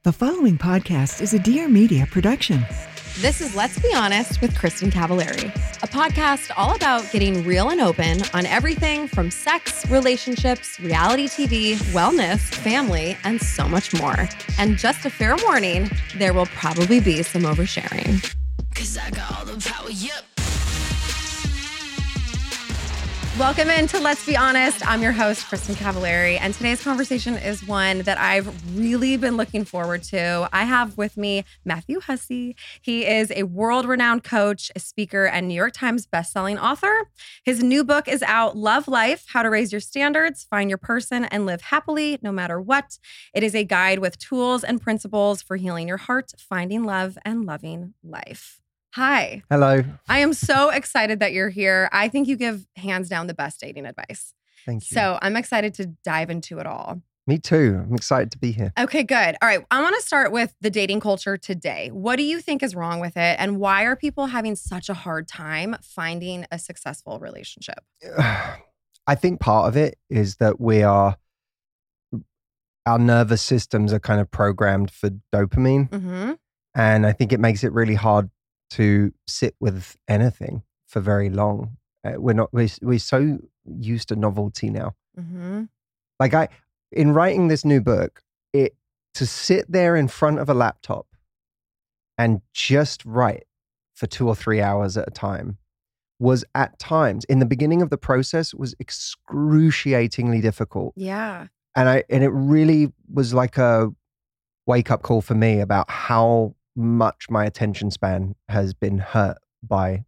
The following podcast is a Dear Media production. This is Let's Be Honest with Kristen Cavallari, a podcast all about getting real and open on everything from sex, relationships, reality TV, wellness, family, and so much more. And just a fair warning, there will probably be some oversharing. 'Cause I got all the power, yep. Welcome into Let's Be Honest. I'm your host, Kristen Cavallari, and today's conversation is one that I've really been looking forward to. I have with me Matthew Hussey. He is a world-renowned coach, a speaker, and New York Times bestselling author. His new book is out, Love Life: How to Raise Your Standards, Find Your Person, and Live Happily No Matter What. It is a guide with tools and principles for healing your heart, finding love, and loving life. Hi. Hello. I am so excited that you're here. I think you give hands down the best dating advice. Thank you. So I'm excited to dive into it all. Me too. I'm excited to be here. Okay, good. All right. I want to start with the dating culture today. What do you think is wrong with it? And why are people having such a hard time finding a successful relationship? I think part of it is that our nervous systems are kind of programmed for dopamine. Mm-hmm. And I think it makes it really hard to sit with anything for very long. We're so used to novelty now. Mm-hmm. Like in writing this new book, to sit there in front of a laptop and just write for 2 or 3 hours at a time was at times, in the beginning of the process, was excruciatingly difficult. Yeah. And it really was like a wake-up call for me about how much my attention span has been hurt by,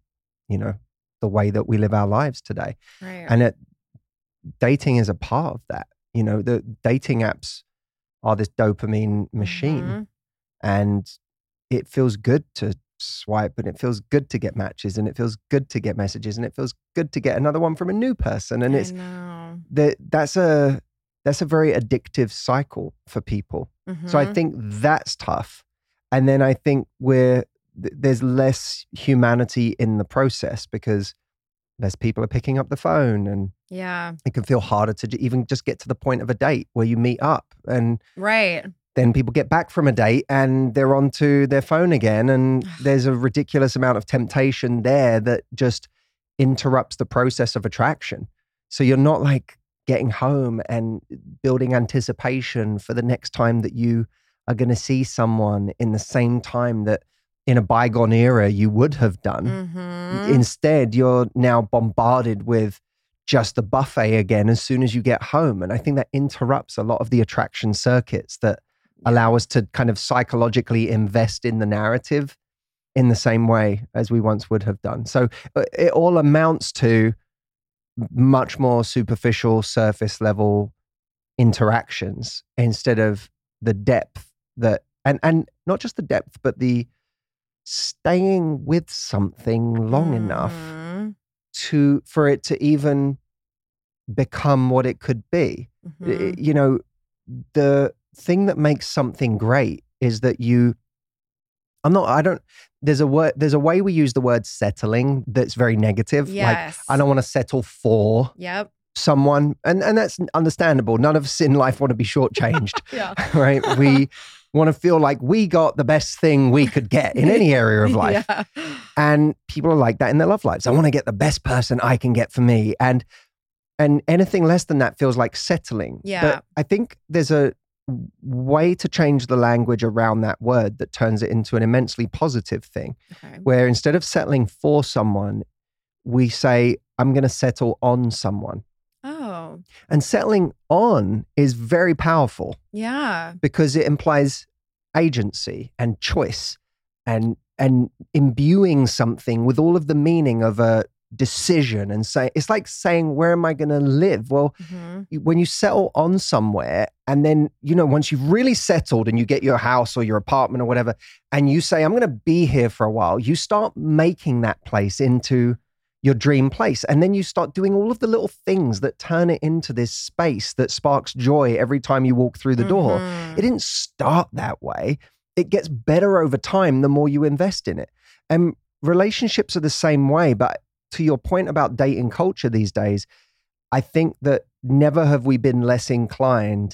the way that we live our lives today. Right. And dating is a part of that. The dating apps are this dopamine machine. Mm-hmm. And it feels good to swipe, and it feels good to get matches, and it feels good to get messages, and it feels good to get another one from a new person. And that's a very addictive cycle for people. Mm-hmm. So I think that's tough. And then I think there's less humanity in the process because less people are picking up the phone, and yeah, it can feel harder to even just get to the point of a date where you meet up. And right. then people get back from a date and they're onto their phone again. And there's a ridiculous amount of temptation there that just interrupts the process of attraction. So you're not like getting home and building anticipation for the next time that you are going to see someone in the same time that in a bygone era you would have done. Mm-hmm. Instead, you're now bombarded with just the buffet again as soon as you get home. And I think that interrupts a lot of the attraction circuits that allow us to kind of psychologically invest in the narrative in the same way as we once would have done. So it all amounts to much more superficial, surface level interactions instead of the depth that, and not just the depth, but the staying with something long enough for it to even become what it could be. Mm-hmm. The thing that makes something great is that there's a way we use the word settling that's very negative. Yes. Like, I don't want to settle for someone. And that's understandable. None of us in life want to be shortchanged. Yeah. Right? We want to feel like we got the best thing we could get in any area of life. Yeah. And people are like that in their love lives. I want to get the best person I can get for me. And anything less than that feels like settling. Yeah. But I think there's a way to change the language around that word that turns it into an immensely positive thing. Okay. Where instead of settling for someone, we say, I'm going to settle on someone. Oh. And settling on is very powerful. Yeah. Because it implies agency and choice and imbuing something with all of the meaning of a decision, and say it's like saying, where am I going to live? Well, when you settle on somewhere, and then once you've really settled and you get your house or your apartment or whatever, and you say, I'm going to be here for a while, you start making that place into your dream place. And then you start doing all of the little things that turn it into this space that sparks joy every time you walk through the door. It didn't start that way. It gets better over time the more you invest in it. And relationships are the same way. But to your point about dating culture these days, I think that never have we been less inclined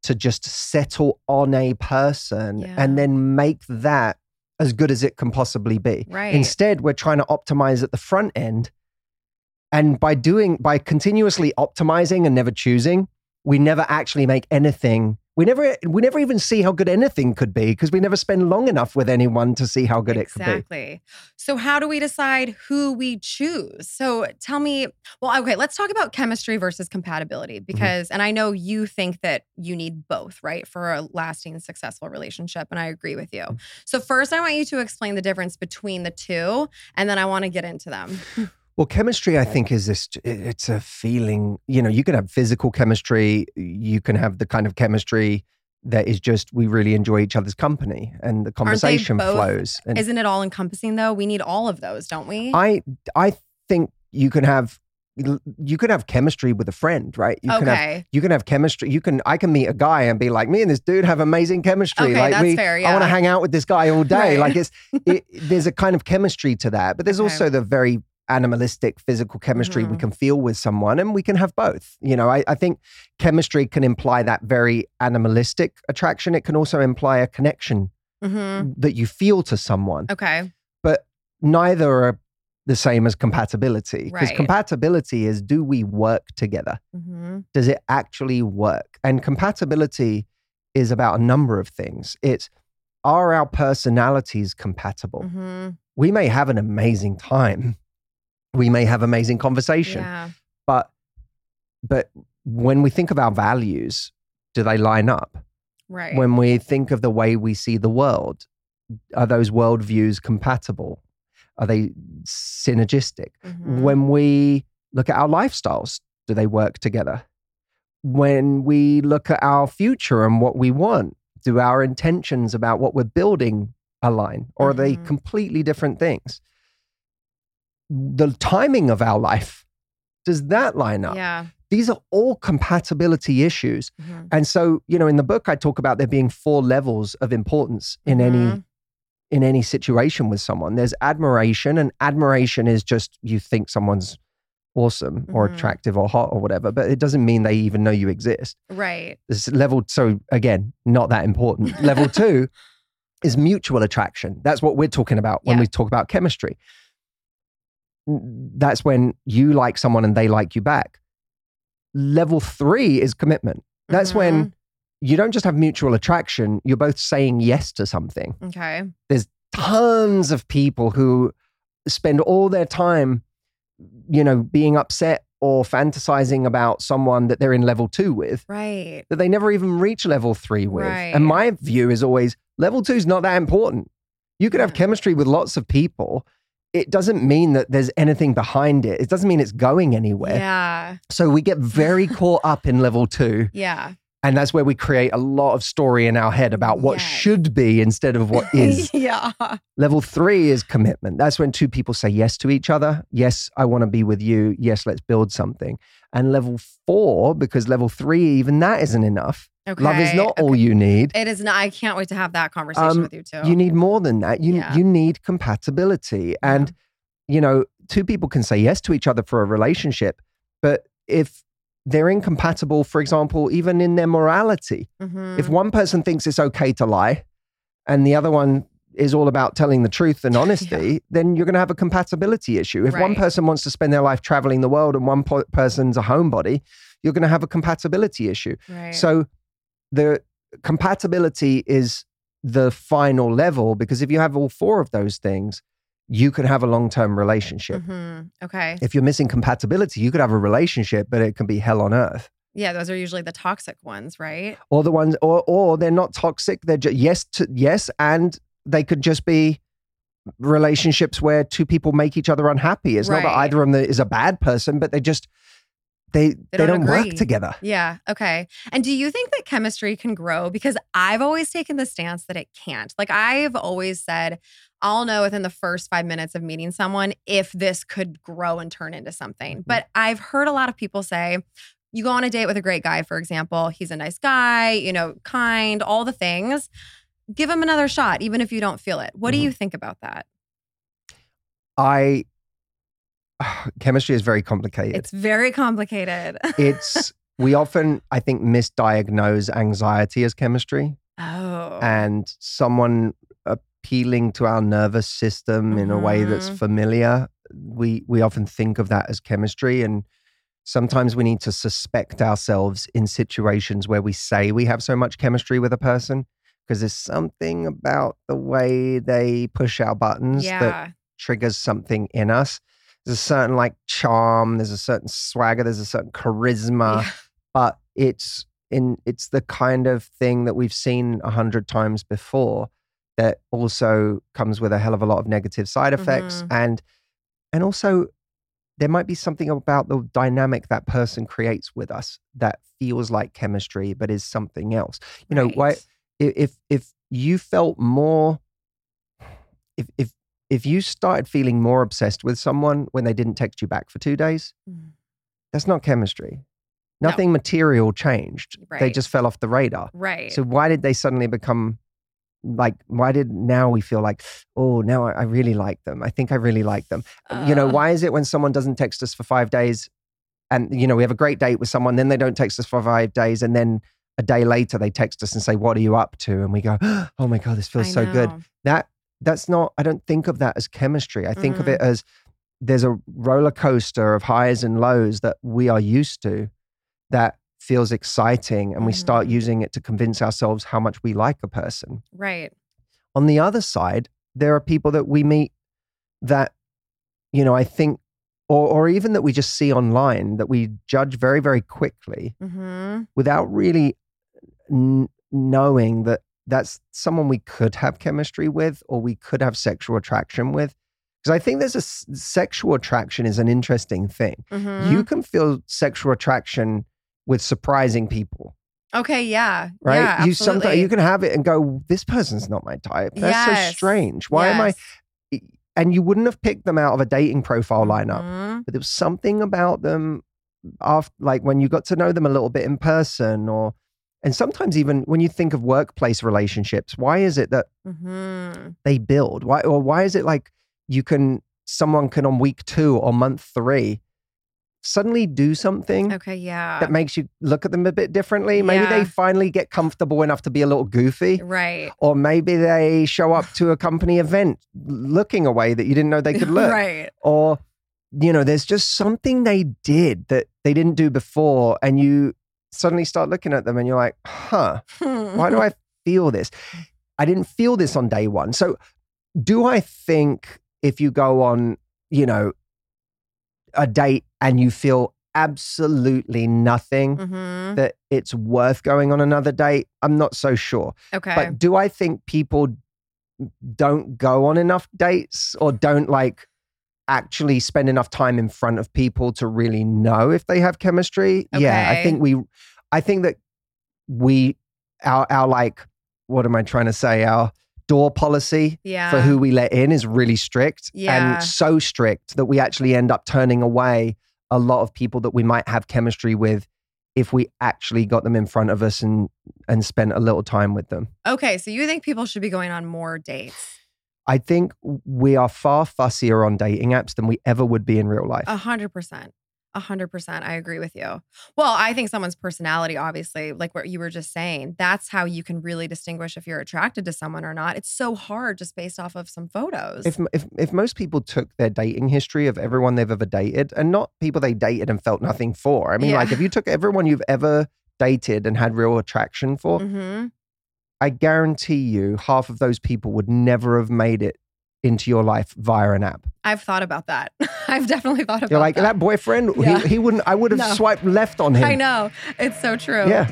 to just settle on a person Yeah. and then make that as good as it can possibly be. Right. Instead, we're trying to optimize at the front end. And by continuously optimizing and never choosing, we never actually make anything. We never even see how good anything could be because we never spend long enough with anyone to see how good it could be. Exactly. So how do we decide who we choose? So tell me, well, okay, let's talk about chemistry versus compatibility because, and I know you think that you need both, right? For a lasting, successful relationship. And I agree with you. So first, I want you to explain the difference between the two, and then I want to get into them. Well, chemistry, I think, is it's a feeling. You can have physical chemistry. You can have the kind of chemistry that is just, we really enjoy each other's company and the conversation flows. And isn't it all encompassing though? We need all of those, don't we? I think you can have chemistry with a friend, right? You can have chemistry. I can meet a guy and be like, me and this dude have amazing chemistry. Okay, like that's fair, yeah. I want to hang out with this guy all day. Right. Like there's a kind of chemistry to that, but there's also the very animalistic physical chemistry we can feel with someone, and we can have both. I think chemistry can imply that very animalistic attraction. It can also imply a connection that you feel to someone. Okay. But neither are the same as compatibility. Because compatibility is, do we work together? Does it actually work? And compatibility is about a number of things. It's, are our personalities compatible? We may have an amazing time. We may have amazing conversation. Yeah. But when we think of our values, do they line up? Right. When we think of the way we see the world, are those worldviews compatible? Are they synergistic? When we look at our lifestyles, do they work together? When we look at our future and what we want, do our intentions about what we're building align? Or are they completely different things? The timing of our life, does that line up? Yeah. These are all compatibility issues. And so, in the book, I talk about there being 4 levels of importance in any situation with someone. There's admiration, and admiration is just, you think someone's awesome or attractive or hot or whatever, but it doesn't mean they even know you exist. Right. This level, so again, not that important. Level 2 is mutual attraction. That's what we're talking about when we talk about chemistry. That's when you like someone and they like you back. Level 3 is commitment. That's when you don't just have mutual attraction, you're both saying yes to something. Okay. There's tons of people who spend all their time, being upset or fantasizing about someone that they're in level 2 with. Right. That they never even reach level 3 with. Right. And my view is always, level 2 is not that important. You could have chemistry with lots of people. It doesn't mean that there's anything behind it. It doesn't mean it's going anywhere. Yeah. So we get very caught up in level 2. Yeah. And that's where we create a lot of story in our head about what should be instead of what is. Yeah. Level 3 is commitment. That's when 2 people say yes to each other. Yes, I want to be with you. Yes, let's build something. And level 4, because level 3, even that isn't enough. Okay. Love is not all you need. It is not. I can't wait to have that conversation with you too. You need more than that. You need compatibility. And, 2 people can say yes to each other for a relationship, but if they're incompatible, for example, even in their morality, if one person thinks it's okay to lie and the other one is all about telling the truth and honesty, then you're going to have a compatibility issue. If one person wants to spend their life traveling the world and one person's a homebody, you're going to have a compatibility issue. Right. So the compatibility is the final level, because if you have all 4 of those things, you could have a long-term relationship. Okay. If you're missing compatibility, you could have a relationship, but it can be hell on earth. Yeah, those are usually the toxic ones, right? Or the ones, or they're not toxic. They're just yes, and they could just be relationships where 2 people make each other unhappy. It's not that either of them is a bad person, but they don't work together. Yeah. Okay. And do you think that chemistry can grow? Because I've always taken the stance that it can't. Like, I've always said, I'll know within the first 5 minutes of meeting someone if this could grow and turn into something. But I've heard a lot of people say, you go on a date with a great guy, for example, he's a nice guy, kind, all the things. Give him another shot, even if you don't feel it. What do you think about that? Chemistry is very complicated. It's very complicated. It's we often, I think, misdiagnose anxiety as chemistry. Oh. And someone appealing to our nervous system in a way that's familiar, we often think of that as chemistry. And sometimes we need to suspect ourselves in situations where we say we have so much chemistry with a person because there's something about the way they push our buttons that triggers something in us. There's a certain like charm, there's a certain swagger, there's a certain charisma, but it's the kind of thing that we've seen 100 times before that also comes with a hell of a lot of negative side effects. And also there might be something about the dynamic that person creates with us that feels like chemistry, but is something else. You know, why if you felt more, if you started feeling more obsessed with someone when they didn't text you back for 2 days, that's not chemistry. Nothing material changed. They just fell off the radar. Right. So why did they suddenly become like, why did now we feel like, oh, now I really like them. I think I really like them. You know, why is it when someone doesn't text us for 5 days and, you know, we have a great date with someone, then they don't text us for 5 days and then a day later they text us and say, what are you up to? And we go, oh my God, this feels so good. That's not, I don't think of that as chemistry. I think of it as there's a roller coaster of highs and lows that we are used to that feels exciting, and we start using it to convince ourselves how much we like a person. Right. On the other side, there are people that we meet that, you know, I think, or even that we just see online that we judge very, very quickly without really knowing that that's someone we could have chemistry with or we could have sexual attraction with. Because I think there's sexual attraction is an interesting thing. You can feel sexual attraction with surprising people. Okay, yeah. Right? Yeah, You absolutely. you can have it and go, this person's not my type. That's so strange. Why am I? And you wouldn't have picked them out of a dating profile lineup, but there was something about them after, like when you got to know them a little bit in person, and sometimes even when you think of workplace relationships, why is it that they build? Why is it like someone can on week 2 or month 3 suddenly do something that makes you look at them a bit differently. Maybe they finally get comfortable enough to be a little goofy. Right. Or maybe they show up to a company event looking a way that you didn't know they could look. Right. Or, you know, there's just something they did that they didn't do before, and you suddenly start looking at them and you're like, why do I feel this? I didn't feel this on day 1. So do I think if you go on, you know, a date and you feel absolutely nothing, that it's worth going on another date? I'm not so sure. Okay. But do I think people don't go on enough dates or don't like actually spend enough time in front of people to really know if they have chemistry? Okay. Yeah, I think that our like, what am I trying to say? Our door policy for who we let in is really strict, and so strict that we actually end up turning away a lot of people that we might have chemistry with if we actually got them in front of us and spent a little time with them. Okay, so you think people should be going on more dates? I think we are far fussier on dating apps than we ever would be in real life. 100%. 100%. I agree with you. Well, I think someone's personality, obviously, like what you were just saying, that's how you can really distinguish if you're attracted to someone or not. It's so hard just based off of some photos. If most people took their dating history of everyone they've ever dated, and not people they dated and felt nothing for. I mean, like if you took everyone you've ever dated and had real attraction for, I guarantee you half of those people would never have made it into your life via an app. I've thought about that. I've definitely thought about You're like, that boyfriend, he wouldn't, I would have swiped left on him. I know. It's so true. Yeah.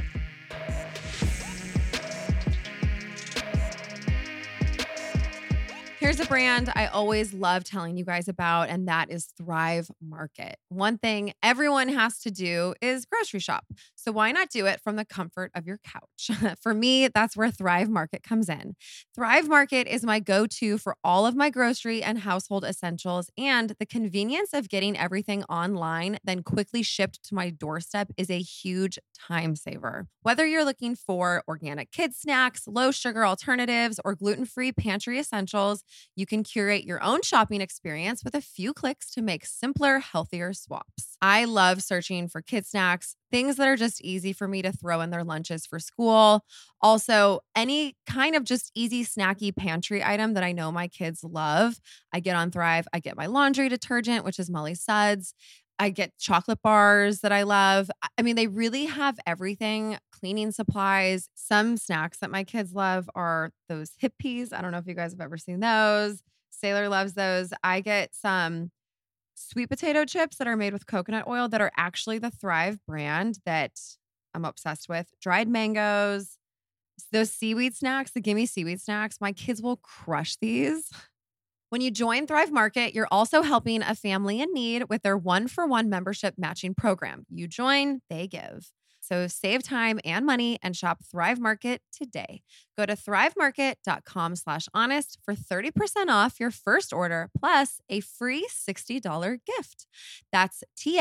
Here's a brand I always love telling you guys about, and that is Thrive Market. One thing everyone has to do is grocery shop. So why not do it from the comfort of your couch? For me, that's where Thrive Market comes in. Thrive Market is my go-to for all of my grocery and household essentials, and the convenience of getting everything online, then quickly shipped to my doorstep is a huge time saver. Whether you're looking for organic kid snacks, low sugar alternatives, or gluten-free pantry essentials, you can curate your own shopping experience with a few clicks to make simpler, healthier swaps. I love searching for kid snacks, things that are just easy for me to throw in their lunches for school. Also, any kind of just easy, snacky pantry item that I know my kids love. I get on Thrive. I get my laundry detergent, which is Molly Suds. I get chocolate bars that I love. I mean, they really have everything, cleaning supplies. Some snacks that my kids love are those hip peas. I don't know if you guys have ever seen those. Sailor loves those. I get some sweet potato chips that are made with coconut oil that are actually the Thrive brand that I'm obsessed with. Dried mangoes, those seaweed snacks, the Gimme seaweed snacks. My kids will crush these. When you join Thrive Market, you're also helping a family in need with their 1-for-1 membership matching program. You join, they give. So save time and money and shop Thrive Market today. Go to thrivemarket.com/honest for 30% off your first order plus a free $60 gift. That's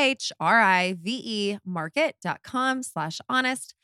THRIVE market.com/honest,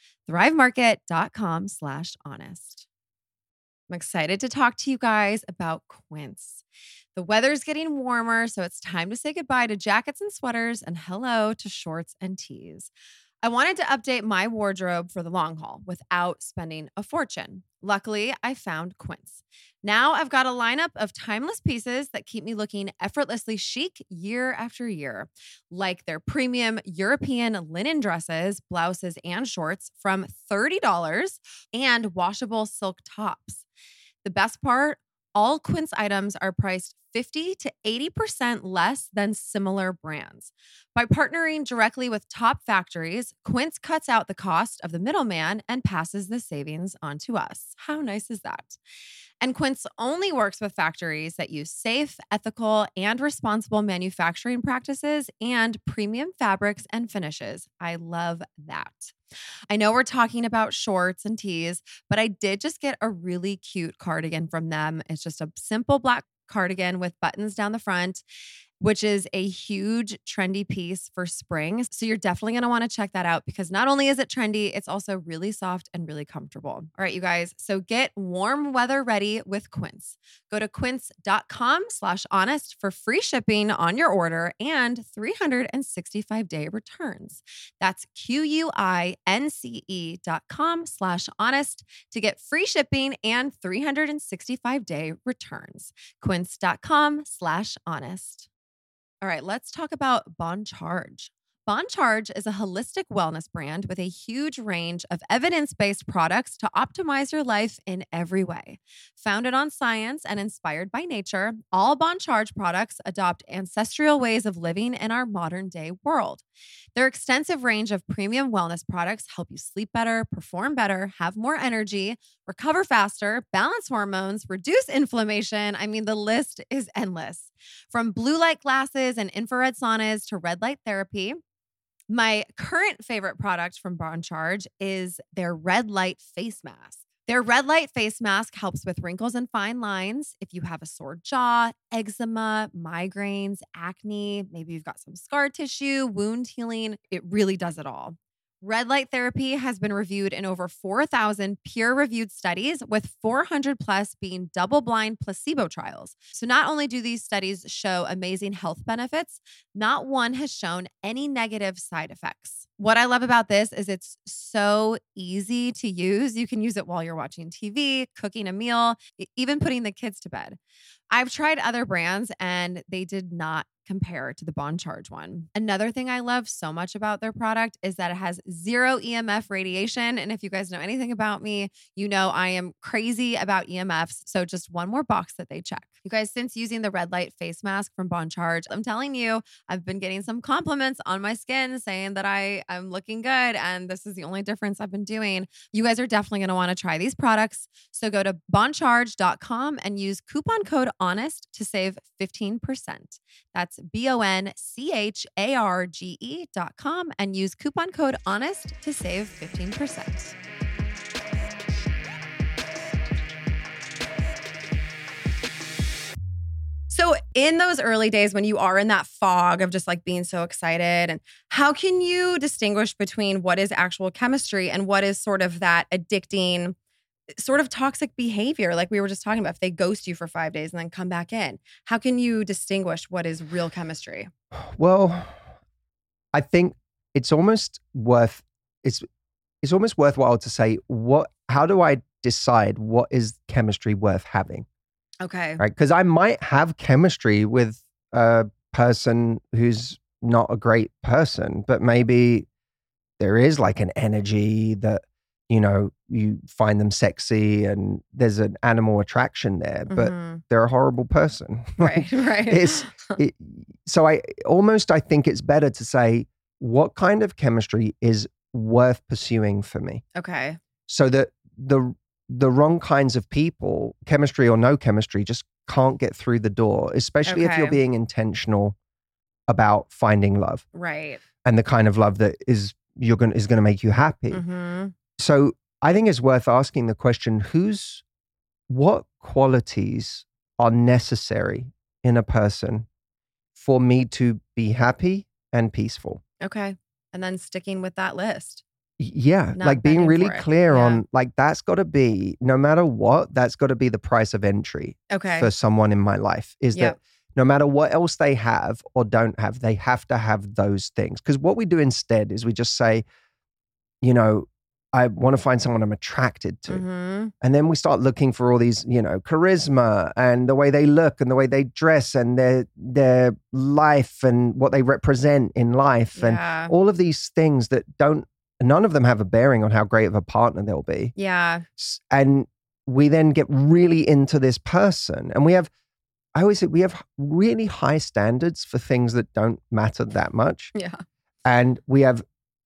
thrivemarket.com/honest. I'm excited to talk to you guys about Quince. The weather's getting warmer, so it's time to say goodbye to jackets and sweaters and hello to shorts and tees. I wanted to update my wardrobe for the long haul without spending a fortune. Luckily, I found Quince. Now I've got a lineup of timeless pieces that keep me looking effortlessly chic year after year, like their premium European linen dresses, blouses, and shorts from $30 and washable silk tops. The best part, all Quince items are priced 50 to 80% less than similar brands. By partnering directly with top factories, Quince cuts out the cost of the middleman and passes the savings on to us. How nice is that? And Quince only works with factories that use safe, ethical, and responsible manufacturing practices and premium fabrics and finishes. I love that. I know we're talking about shorts and tees, but I did just get a really cute cardigan from them. It's just a simple black cardigan with buttons down the front, which is a huge trendy piece for spring. So you're definitely going to want to check that out because not only is it trendy, it's also really soft and really comfortable. All right, you guys. So get warm weather ready with Quince. Go to quince.com/honest for free shipping on your order and 365-day returns. That's QUINCE.com/honest to get free shipping and 365-day returns. Quince.com/honest. All right, let's talk about Bon Charge. Bon Charge is a holistic wellness brand with a huge range of evidence-based products to optimize your life in every way. Founded on science and inspired by nature, all Bon Charge products adopt ancestral ways of living in our modern-day world. Their extensive range of premium wellness products help you sleep better, perform better, have more energy, recover faster, balance hormones, reduce inflammation. I mean, the list is endless. From blue light glasses and infrared saunas to red light therapy, my current favorite product from Bon Charge is their red light face mask. Their red light face mask helps with wrinkles and fine lines. If you have a sore jaw, eczema, migraines, acne, maybe you've got some scar tissue, wound healing, it really does it all. Red light therapy has been reviewed in over 4,000 peer-reviewed studies, with 400 plus being double-blind placebo trials. So not only do these studies show amazing health benefits, not one has shown any negative side effects. What I love about this is it's so easy to use. You can use it while you're watching TV, cooking a meal, even putting the kids to bed. I've tried other brands and they did not compare to the Bon Charge one. Another thing I love so much about their product is that it has zero EMF radiation. And if you guys know anything about me, you know I am crazy about EMFs. So just one more box that they check. You guys, since using the red light face mask from Bon Charge, I'm telling you, I've been getting some compliments on my skin saying that I'm looking good and this is the only difference I've been doing. You guys are definitely going to want to try these products. So go to boncharge.com and use coupon code HONEST to save 15%. That's BONCHARGE.com and use coupon code HONEST to save 15%. So in those early days when you are in that fog of just like being so excited, and how can you distinguish between what is actual chemistry and what is sort of that addicting, sort of toxic behavior like we were just talking about, if they ghost you for 5 days and then come back in? How can you distinguish what is real chemistry? Well, I think it's almost worthwhile to say, how do I decide what is chemistry worth having? Okay. Right? Because I might have chemistry with a person who's not a great person, but maybe there is like an energy that, you find them sexy and there's an animal attraction there, but they're a horrible person. Right. So I think it's better to say, what kind of chemistry is worth pursuing for me? Okay. So that the wrong kinds of people, chemistry or no chemistry, just can't get through the door, especially if you're being intentional about finding love. Right. And the kind of love that is going to make you happy. So I think it's worth asking the question, what qualities are necessary in a person for me to be happy and peaceful? Okay. And then sticking with that list. Yeah. Not like being begging really for it. clear Yeah. on, like, that's got to be, no matter what, that's got to be the price of entry for someone in my life, is that no matter what else they have or don't have, they have to have those things. Because what we do instead is we just say, I want to find someone I'm attracted to. And then we start looking for all these, charisma and the way they look and the way they dress and their life and what they represent in life and all of these things that none of them have a bearing on how great of a partner they'll be. Yeah. And we then get really into this person. And I always say we have really high standards for things that don't matter that much. Yeah. And we have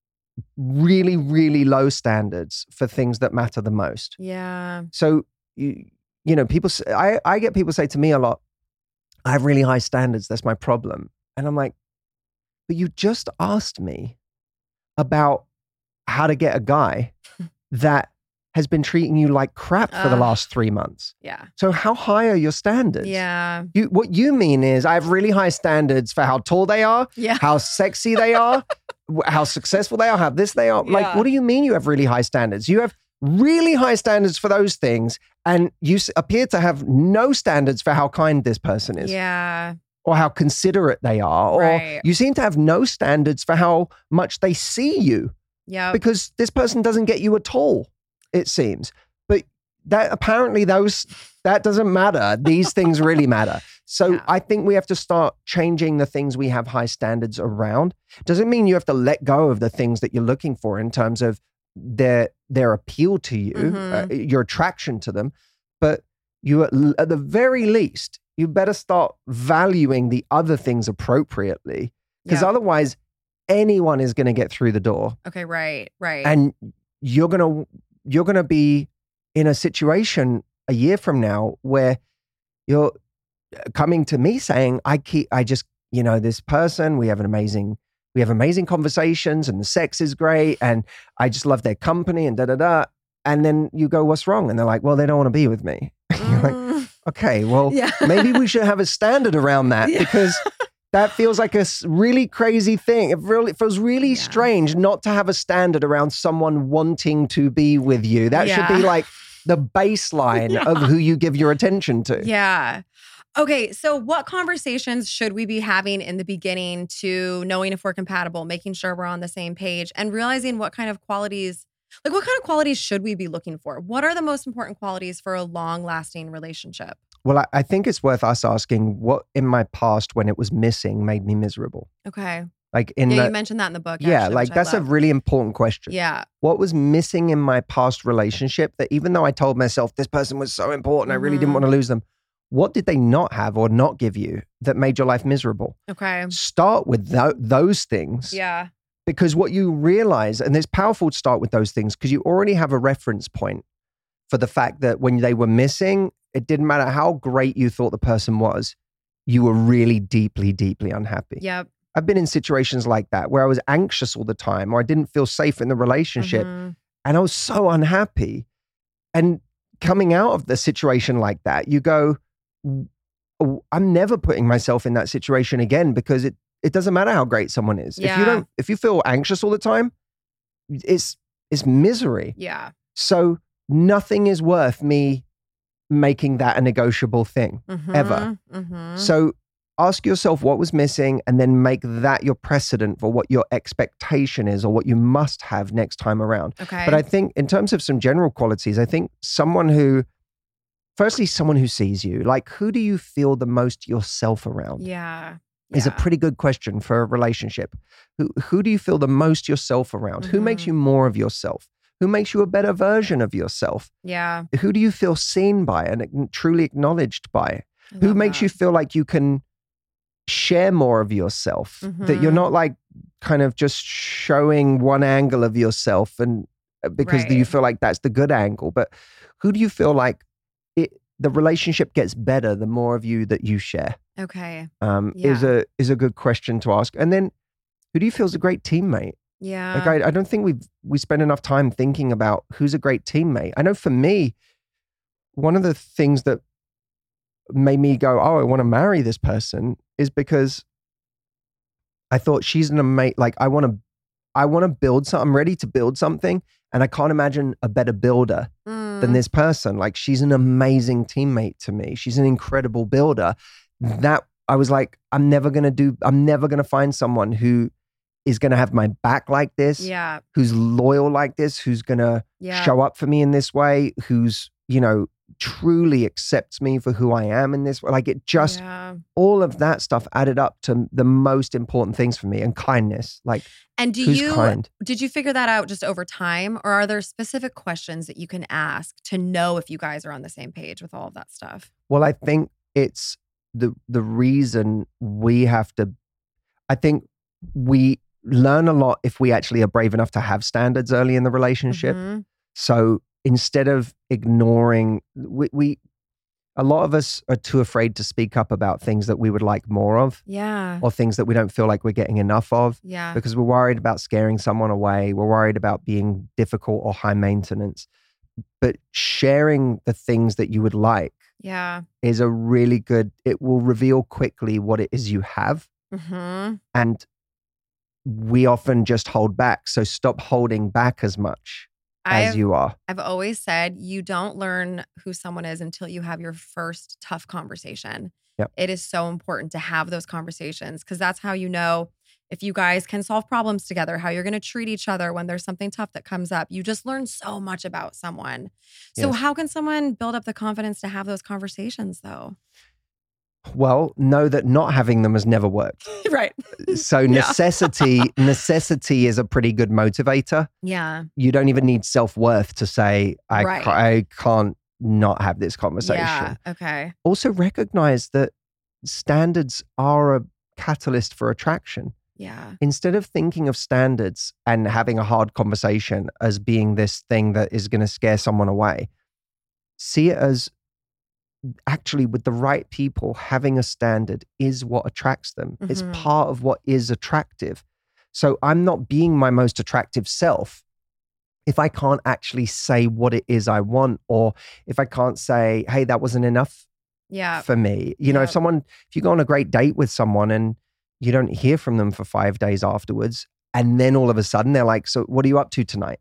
really, really low standards for things that matter the most. Yeah. So, people say, I get people say to me a lot, I have really high standards. That's my problem. And I'm like, but you just asked me about how to get a guy that has been treating you like crap for the last 3 months. Yeah. So how high are your standards? Yeah. What you mean is I have really high standards for how tall they are, how sexy they are, how successful they are, how this they are. Like, what do you mean you have really high standards? You have really high standards for those things, and you appear to have no standards for how kind this person is. Yeah. Or how considerate they are. Or you seem to have no standards for how much they see you. Yeah. Because this person doesn't get you at all, it seems. But that apparently that doesn't matter. These things really matter. So I think we have to start changing the things we have high standards around. Doesn't mean you have to let go of the things that you're looking for in terms of their appeal to you, your attraction to them. But you, at the very least, you better start valuing the other things appropriately. Because otherwise, anyone is going to get through the door. Okay, right. And you're gonna be in a situation a year from now where you're coming to me saying, this person, we have amazing conversations and the sex is great and I just love their company and da-da-da. And then you go, what's wrong? And they're like, well, they don't want to be with me. You're like, okay, well, maybe we should have a standard around that because that feels like a really crazy thing. It feels really strange not to have a standard around someone wanting to be with you. That should be like the baseline of who you give your attention to. Yeah. Okay, so what conversations should we be having in the beginning to knowing if we're compatible, making sure we're on the same page, and realizing what kind of qualities should we be looking for? What are the most important qualities for a long-lasting relationship? Well, I think it's worth us asking what in my past when it was missing made me miserable. Okay. Like you mentioned that in the book. Yeah, actually, like that's a really important question. Yeah. What was missing in my past relationship that even though I told myself this person was so important, I really didn't want to lose them. What did they not have or not give you that made your life miserable? Okay. Start with those things. Yeah. Because what you realize, and it's powerful to start with those things because you already have a reference point for the fact that when they were missing, it didn't matter how great you thought the person was, you were really deeply, deeply unhappy. Yep. I've been in situations like that where I was anxious all the time or I didn't feel safe in the relationship and I was so unhappy. And coming out of the situation like that, you go, I'm never putting myself in that situation again because it doesn't matter how great someone is. Yeah. If you feel anxious all the time, it's misery. Yeah. So nothing is worth me making that a negotiable thing ever. So ask yourself what was missing and then make that your precedent for what your expectation is or what you must have next time around. Okay. But I think in terms of some general qualities, I think someone who sees you, like who do you feel the most yourself around? Yeah. Is a pretty good question for a relationship. Who do you feel the most yourself around? Who makes you more of yourself? Who makes you a better version of yourself? Yeah. Who do you feel seen by and truly acknowledged by? Who makes you feel like you can share more of yourself, that you're not like kind of just showing one angle of yourself and because you feel like that's the good angle. But who do you feel like the relationship gets better the more of you that you share? Okay. Is a good question to ask. And then who do you feel is a great teammate? Yeah. Like I don't think we spend enough time thinking about who's a great teammate. I know for me, one of the things that made me go, oh, I want to marry this person is because I thought she's an amazing, like I want to build something. I'm ready to build something. And I can't imagine a better builder than this person. Like she's an amazing teammate to me. She's an incredible builder. That I was like, I'm never going to find someone who is going to have my back like this. Yeah. Who's loyal like this, who's going to show up for me in this way, who's, truly accepts me for who I am in this way. Like it just, all of that stuff added up to the most important things for me, and kindness. Like, and did you figure that out just over time, or are there specific questions that you can ask to know if you guys are on the same page with all of that stuff? Well, I think it's the reason we have to, I think we learn a lot if we actually are brave enough to have standards early in the relationship. So instead of ignoring, a lot of us are too afraid to speak up about things that we would like more of. Yeah. Or things that we don't feel like we're getting enough of. Yeah. Because we're worried about scaring someone away. We're worried about being difficult or high maintenance. But sharing the things that you would like is a really good, it will reveal quickly what it is you have. And we often just hold back. So stop holding back as much as you are. I've always said you don't learn who someone is until you have your first tough conversation. Yep. It is so important to have those conversations because that's how you know if you guys can solve problems together, how you're going to treat each other when there's something tough that comes up. You just learn so much about someone. So how can someone build up the confidence to have those conversations though? Well, know that not having them has never worked. Right. So necessity is a pretty good motivator. Yeah. You don't even need self-worth to say, I can't not have this conversation. Yeah. Okay. Also recognize that standards are a catalyst for attraction. Yeah. Instead of thinking of standards and having a hard conversation as being this thing that is going to scare someone away, see it as actually with the right people, having a standard is what attracts them. It's part of what is attractive. So I'm not being my most attractive self if I can't actually say what it is I want, or if I can't say, hey, that wasn't enough for me. If you go on a great date with someone and you don't hear from them for 5 days afterwards, and then all of a sudden they're like, so what are you up to tonight?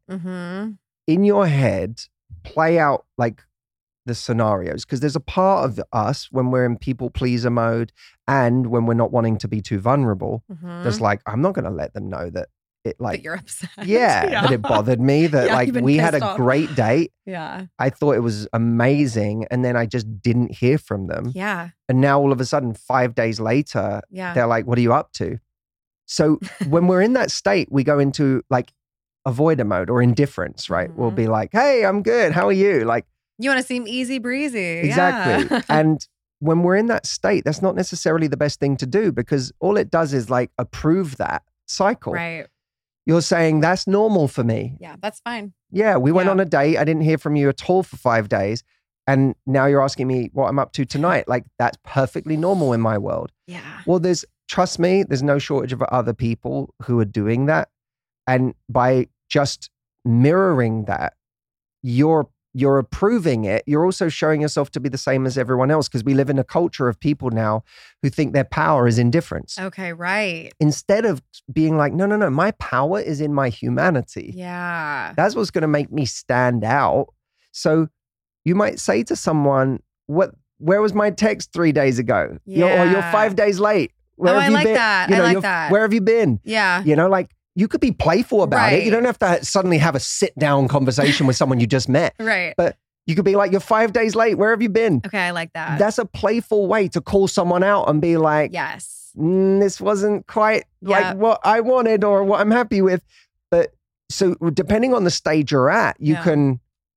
In your head, play out like the scenarios, because there's a part of us when we're in people pleaser mode and when we're not wanting to be too vulnerable, there's like, I'm not going to let them know that it like that you're upset. That it bothered me that like we had a great date. Yeah. I thought it was amazing, and then I just didn't hear from them. Yeah. And now all of a sudden 5 days later, they're like, what are you up to? So when we're in that state, we go into like avoider mode or indifference, right? We'll be like, hey, I'm good. How are you? Like, you want to seem easy breezy. Exactly. Yeah. And when we're in that state, that's not necessarily the best thing to do, because all it does is like approve that cycle. Right. You're saying that's normal for me. Yeah, that's fine. Yeah, we went on a date. I didn't hear from you at all for 5 days. And now you're asking me what I'm up to tonight. Like, that's perfectly normal in my world. Yeah. Well, trust me, there's no shortage of other people who are doing that. And by just mirroring that, you're approving it. You're also showing yourself to be the same as everyone else, because we live in a culture of people now who think their power is indifference. Okay, right. Instead of being like, no, my power is in my humanity. Yeah. That's what's going to make me stand out. So you might say to someone, what where was my text 3 days ago? Yeah. Or you're 5 days late. Where have I you like been? that. You know, I like that. Where have you been? Yeah. You know, like you could be playful about it. You don't have to suddenly have a sit down conversation with someone you just met. Right. But you could be like, you're 5 days late. Where have you been? Okay, I like that. That's a playful way to call someone out and be like, yes. This wasn't quite like what I wanted or what I'm happy with. But so depending on the stage you're at, you can,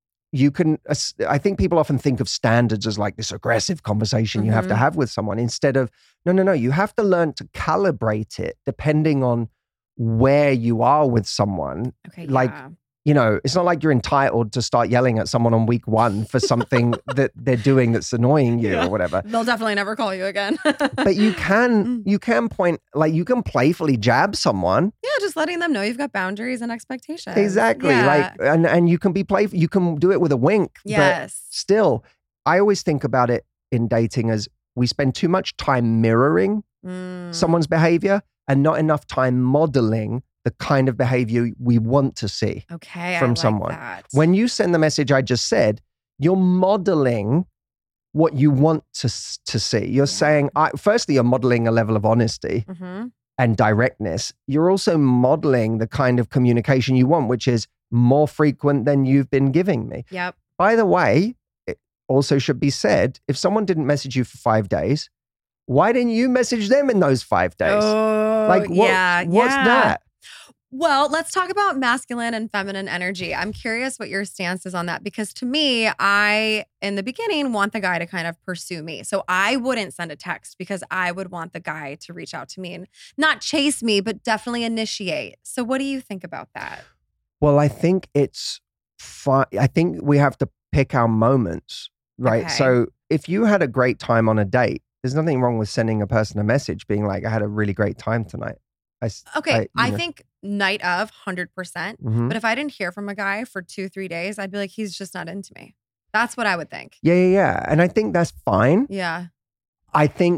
I think people often think of standards as like this aggressive conversation you have to have with someone instead of, no. You have to learn to calibrate it depending on where you are with someone. Okay. Like, you know, it's not like you're entitled to start yelling at someone on week 1 for something that they're doing that's annoying you or whatever. They'll definitely never call you again. But you can point, like you can playfully jab someone. Yeah, just letting them know you've got boundaries and expectations. Exactly. Yeah. Like, and you can be playful. You can do it with a wink. Yes. But still, I always think about it in dating as we spend too much time mirroring someone's behavior and not enough time modeling the kind of behavior we want to see from someone. That. When you send the message I just said, you're modeling what you want to see. You're saying, firstly, you're modeling a level of honesty and directness. You're also modeling the kind of communication you want, which is more frequent than you've been giving me. Yep. By the way, it also should be said, if someone didn't message you for 5 days, why didn't you message them in those 5 days? Oh, like, what's that? Well, let's talk about masculine and feminine energy. I'm curious what your stance is on that because to me, I, in the beginning, want the guy to kind of pursue me. So I wouldn't send a text because I would want the guy to reach out to me and not chase me, but definitely initiate. So what do you think about that? Well, I think it's fine. I think we have to pick our moments, right? Okay. So if you had a great time on a date, there's nothing wrong with sending a person a message being like, I had a really great time tonight. I think night of 100%. But if I didn't hear from a guy for 2-3 days, I'd be like, he's just not into me. That's what I would think. Yeah. And I think that's fine. Yeah. I think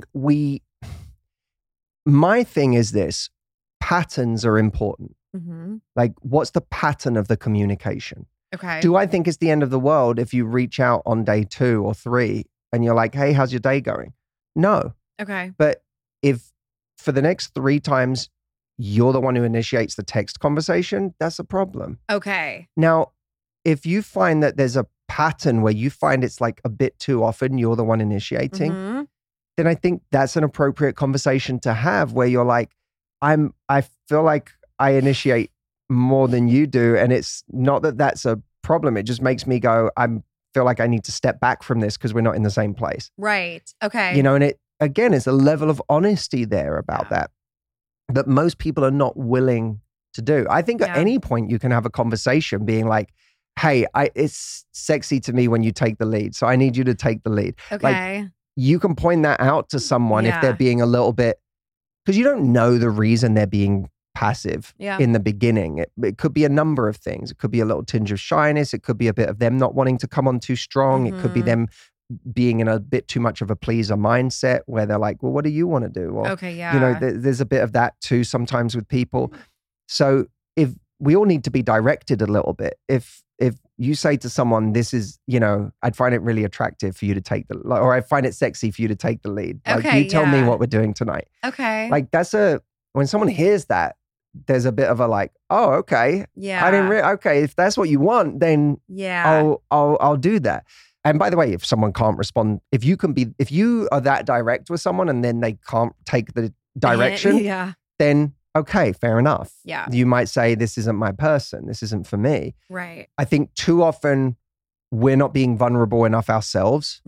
my thing is this, patterns are important. Like, what's the pattern of the communication? Okay. Do I think it's the end of the world if you reach out on day 2 or 3 and you're like, hey, how's your day going? No. Okay. But if for the next 3 times, you're the one who initiates the text conversation, that's a problem. Okay. Now, if you find that there's a pattern where you find it's like a bit too often you're the one initiating, then I think that's an appropriate conversation to have where you're like, I feel like I initiate more than you do. And it's not that that's a problem. It just makes me go, feel like I need to step back from this because we're not in the same place. Right. Okay. You know, and again, it's a level of honesty there about that most people are not willing to do. I think at any point you can have a conversation being like, hey, it's sexy to me when you take the lead. So I need you to take the lead. Okay. Like, you can point that out to someone if they're being a little bit, because you don't know the reason they're being passive in the beginning. It could be a number of things. It could be a little tinge of shyness. It could be a bit of them not wanting to come on too strong. It could be them being in a bit too much of a pleaser mindset where they're like, well, what do you want to do? Or, you know, there's a bit of that too sometimes with people. So if we all need to be directed a little bit, if you say to someone, this is, you know, I'd find it really attractive for you to take or I find it sexy for you to take the lead. Like, you tell me what we're doing tonight. Okay. Like when someone hears that, there's a bit of a like, oh, okay. Yeah. I didn't okay. If that's what you want, then I'll do that. And by the way, if someone can't respond, if you are that direct with someone and then they can't take the direction, then okay, fair enough. Yeah. You might say, this isn't my person. This isn't for me. Right. I think too often we're not being vulnerable enough ourselves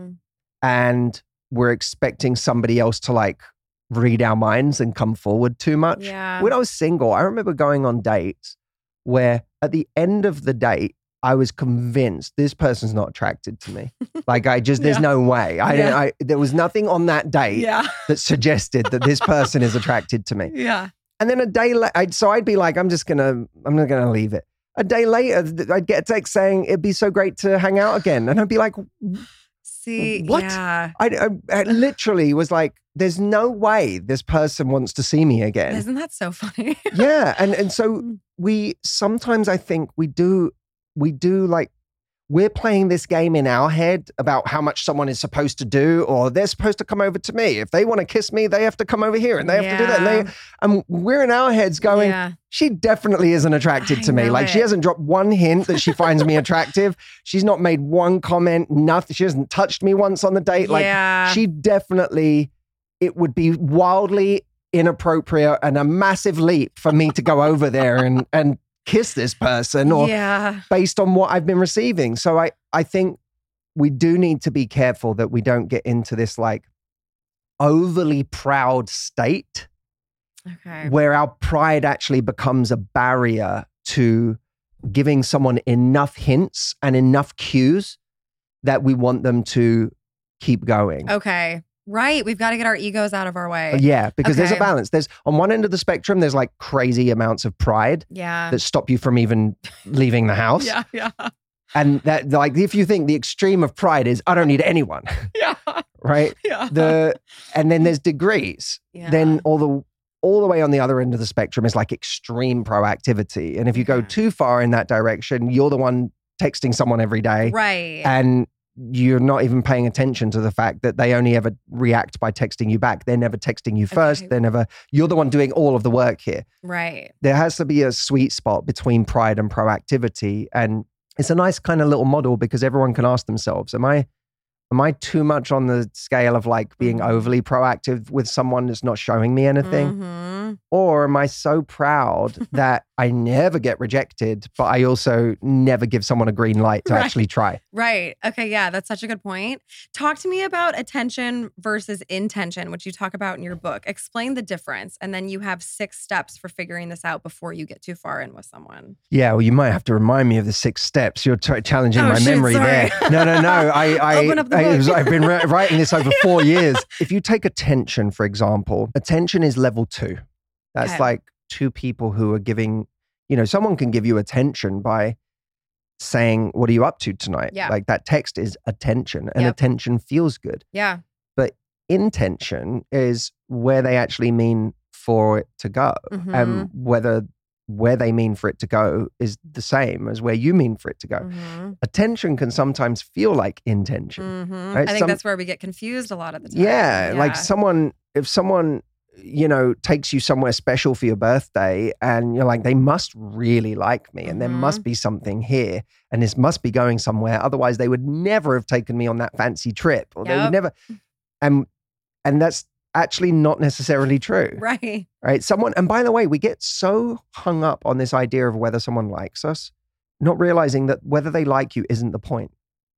and we're expecting somebody else to like read our minds and come forward too much. Yeah. When I was single, I remember going on dates where at the end of the date, I was convinced this person's not attracted to me. Like there's no way. There was nothing on that date that suggested that this person is attracted to me. Yeah. And then a day later, I'd be like, I'm not gonna leave it. A day later, I'd get a text saying it'd be so great to hang out again. And I'd be like, see, what? Yeah. I literally was like, there's no way this person wants to see me again. Isn't that so funny? Yeah. And so sometimes I think we do like, we're playing this game in our head about how much someone is supposed to do, or they're supposed to come over to me. If they want to kiss me, they have to come over here and they have to do that. And we're in our heads going, she definitely isn't attracted to me. Like she hasn't dropped one hint that she finds me attractive. She's not made one comment, nothing. She hasn't touched me once on the date. Like she definitely, it would be wildly inappropriate and a massive leap for me to go over there and kiss this person or based on what I've been receiving. So I think we do need to be careful that we don't get into this like overly proud state where our pride actually becomes a barrier to giving someone enough hints and enough cues that we want them to keep going. Okay. Right. We've got to get our egos out of our way. Yeah, because there's a balance. There's on one end of the spectrum, there's like crazy amounts of pride that stop you from even leaving the house. Yeah. And that, like, if you think the extreme of pride is, I don't need anyone. Right? Yeah. And then there's degrees. Then all the way on the other end of the spectrum is like extreme proactivity. And if you go too far in that direction, you're the one texting someone every day. Right. And you're not even paying attention to the fact that they only ever react by texting you back. They're never texting you first. You're the one doing all of the work here. Right. There has to be a sweet spot between pride and proactivity. And it's a nice kind of little model because everyone can ask themselves, am I too much on the scale of like being overly proactive with someone that's not showing me anything? Or am I so proud that I never get rejected, but I also never give someone a green light to actually try? Right. Okay. Yeah. That's such a good point. Talk to me about attention versus intention, which you talk about in your book. Explain the difference. And then you have 6 steps for figuring this out before you get too far in with someone. Yeah. Well, you might have to remind me of the 6 steps. You're challenging my memory there. No. Open up the book. I've been writing this over 4 years. If you take attention, for example, attention is level 2. That's like 2 people who are giving, someone can give you attention by saying, what are you up to tonight? Yeah. Like that text is attention and attention feels good. Yeah. But intention is where they actually mean for it to go. And where they mean for it to go is the same as where you mean for it to go. Attention can sometimes feel like intention. Right? I think that's where we get confused a lot of the time. Yeah. Like if someone takes you somewhere special for your birthday and you're like, they must really like me and there must be something here and this must be going somewhere. Otherwise they would never have taken me on that fancy trip or they would never. And that's actually not necessarily true. Right. And by the way, we get so hung up on this idea of whether someone likes us, not realizing that whether they like you isn't the point.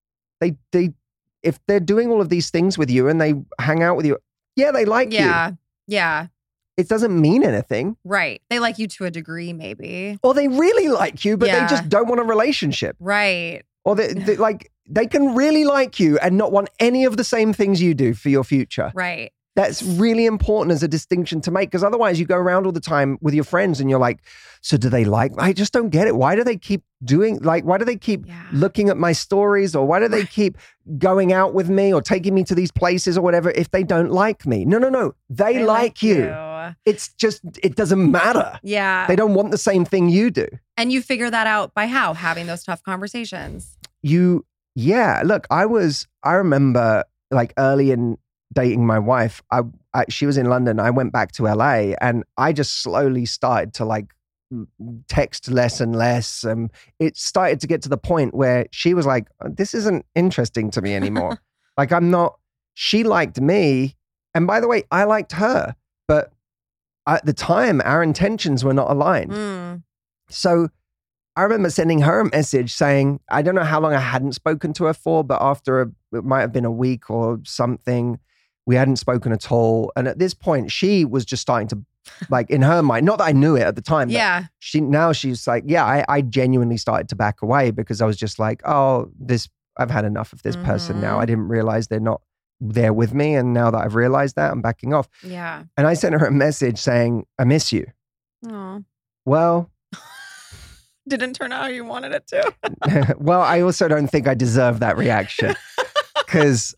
If they're doing all of these things with you and they hang out with you, they like you. Yeah. It doesn't mean anything. Right. They like you to a degree, maybe. Or they really like you, but they just don't want a relationship. Right. Or they can really like you and not want any of the same things you do for your future. Right. That's really important as a distinction to make because otherwise you go around all the time with your friends and you're like, so do they like, I just don't get it. Why do they keep looking at my stories or why do they keep going out with me or taking me to these places or whatever if they don't like me? No. They like you. It's just, it doesn't matter. Yeah. They don't want the same thing you do. And you figure that out by how? Having those tough conversations. Look, I remember like early in dating my wife, she was in London. I went back to LA and I just slowly started to like text less and less. It started to get to the point where she was like, this isn't interesting to me anymore. Like she liked me. And by the way, I liked her, but at the time our intentions were not aligned. So I remember sending her a message saying, I don't know how long I hadn't spoken to her for, but it might have been a week or something, we hadn't spoken at all. And at this point, she was just starting to, like in her mind, not that I knew it at the time, but she's like, I genuinely started to back away because I was just like, I've had enough of this person now. I didn't realize they're not there with me. And now that I've realized that, I'm backing off. Yeah. And I sent her a message saying, I miss you. Aw. Well, didn't turn out how you wanted it to. Well, I also don't think I deserve that reaction because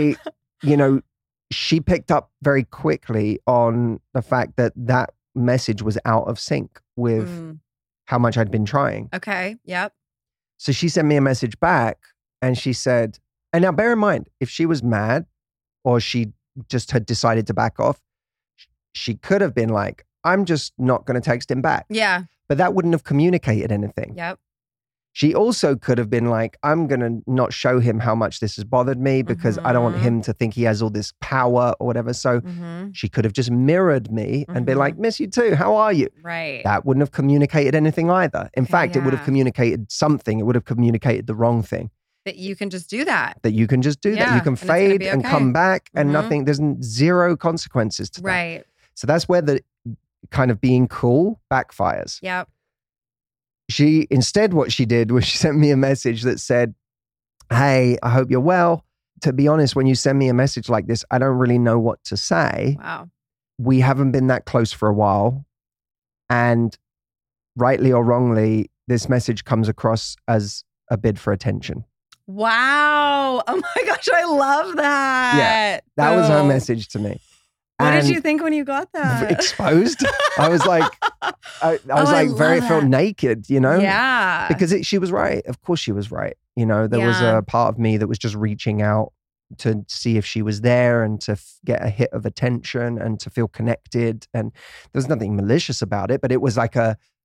she picked up very quickly on the fact that message was out of sync with how much I'd been trying. Okay. Yep. So she sent me a message back and she said, and now bear in mind, if she was mad or she just had decided to back off, she could have been like, I'm just not going to text him back. Yeah. But that wouldn't have communicated anything. Yep. She also could have been like, I'm going to not show him how much this has bothered me because I don't want him to think he has all this power or whatever. So she could have just mirrored me and been like, miss you too. How are you? Right. That wouldn't have communicated anything either. In fact, it would have communicated something. It would have communicated the wrong thing. That you can just do that. That you can just do that. You can fade and come back and nothing, there's zero consequences to that. Right. So that's where the kind of being cool backfires. Yep. She, instead, what she did was she sent me a message that said, hey, I hope you're well. To be honest, when you send me a message like this, I don't really know what to say. Wow. We haven't been that close for a while. And rightly or wrongly, this message comes across as a bid for attention. Wow. Oh my gosh, I love that. Yeah, that was her message to me. What did you think when you got that? Exposed. I was like, I felt naked, you know? Yeah. Because she was right. Of course she was right. You know, there was a part of me that was just reaching out to see if she was there and to get a hit of attention and to feel connected. And there was nothing malicious about it, but it was like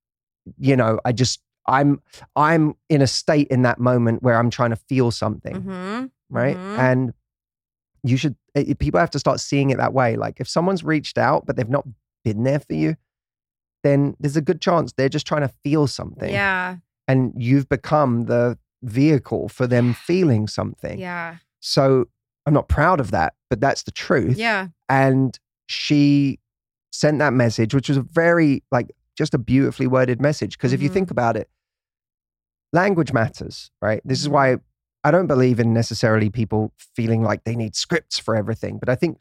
I'm in a state in that moment where I'm trying to feel something, right? And people have to start seeing it that way. Like if someone's reached out, but they've not been there for you, then there's a good chance they're just trying to feel something. Yeah. And you've become the vehicle for them feeling something. Yeah. So I'm not proud of that, but that's the truth. Yeah. And she sent that message, which was a very, just a beautifully worded message. Because if you think about it, language matters, right? This is why I don't believe in necessarily people feeling like they need scripts for everything. But I think,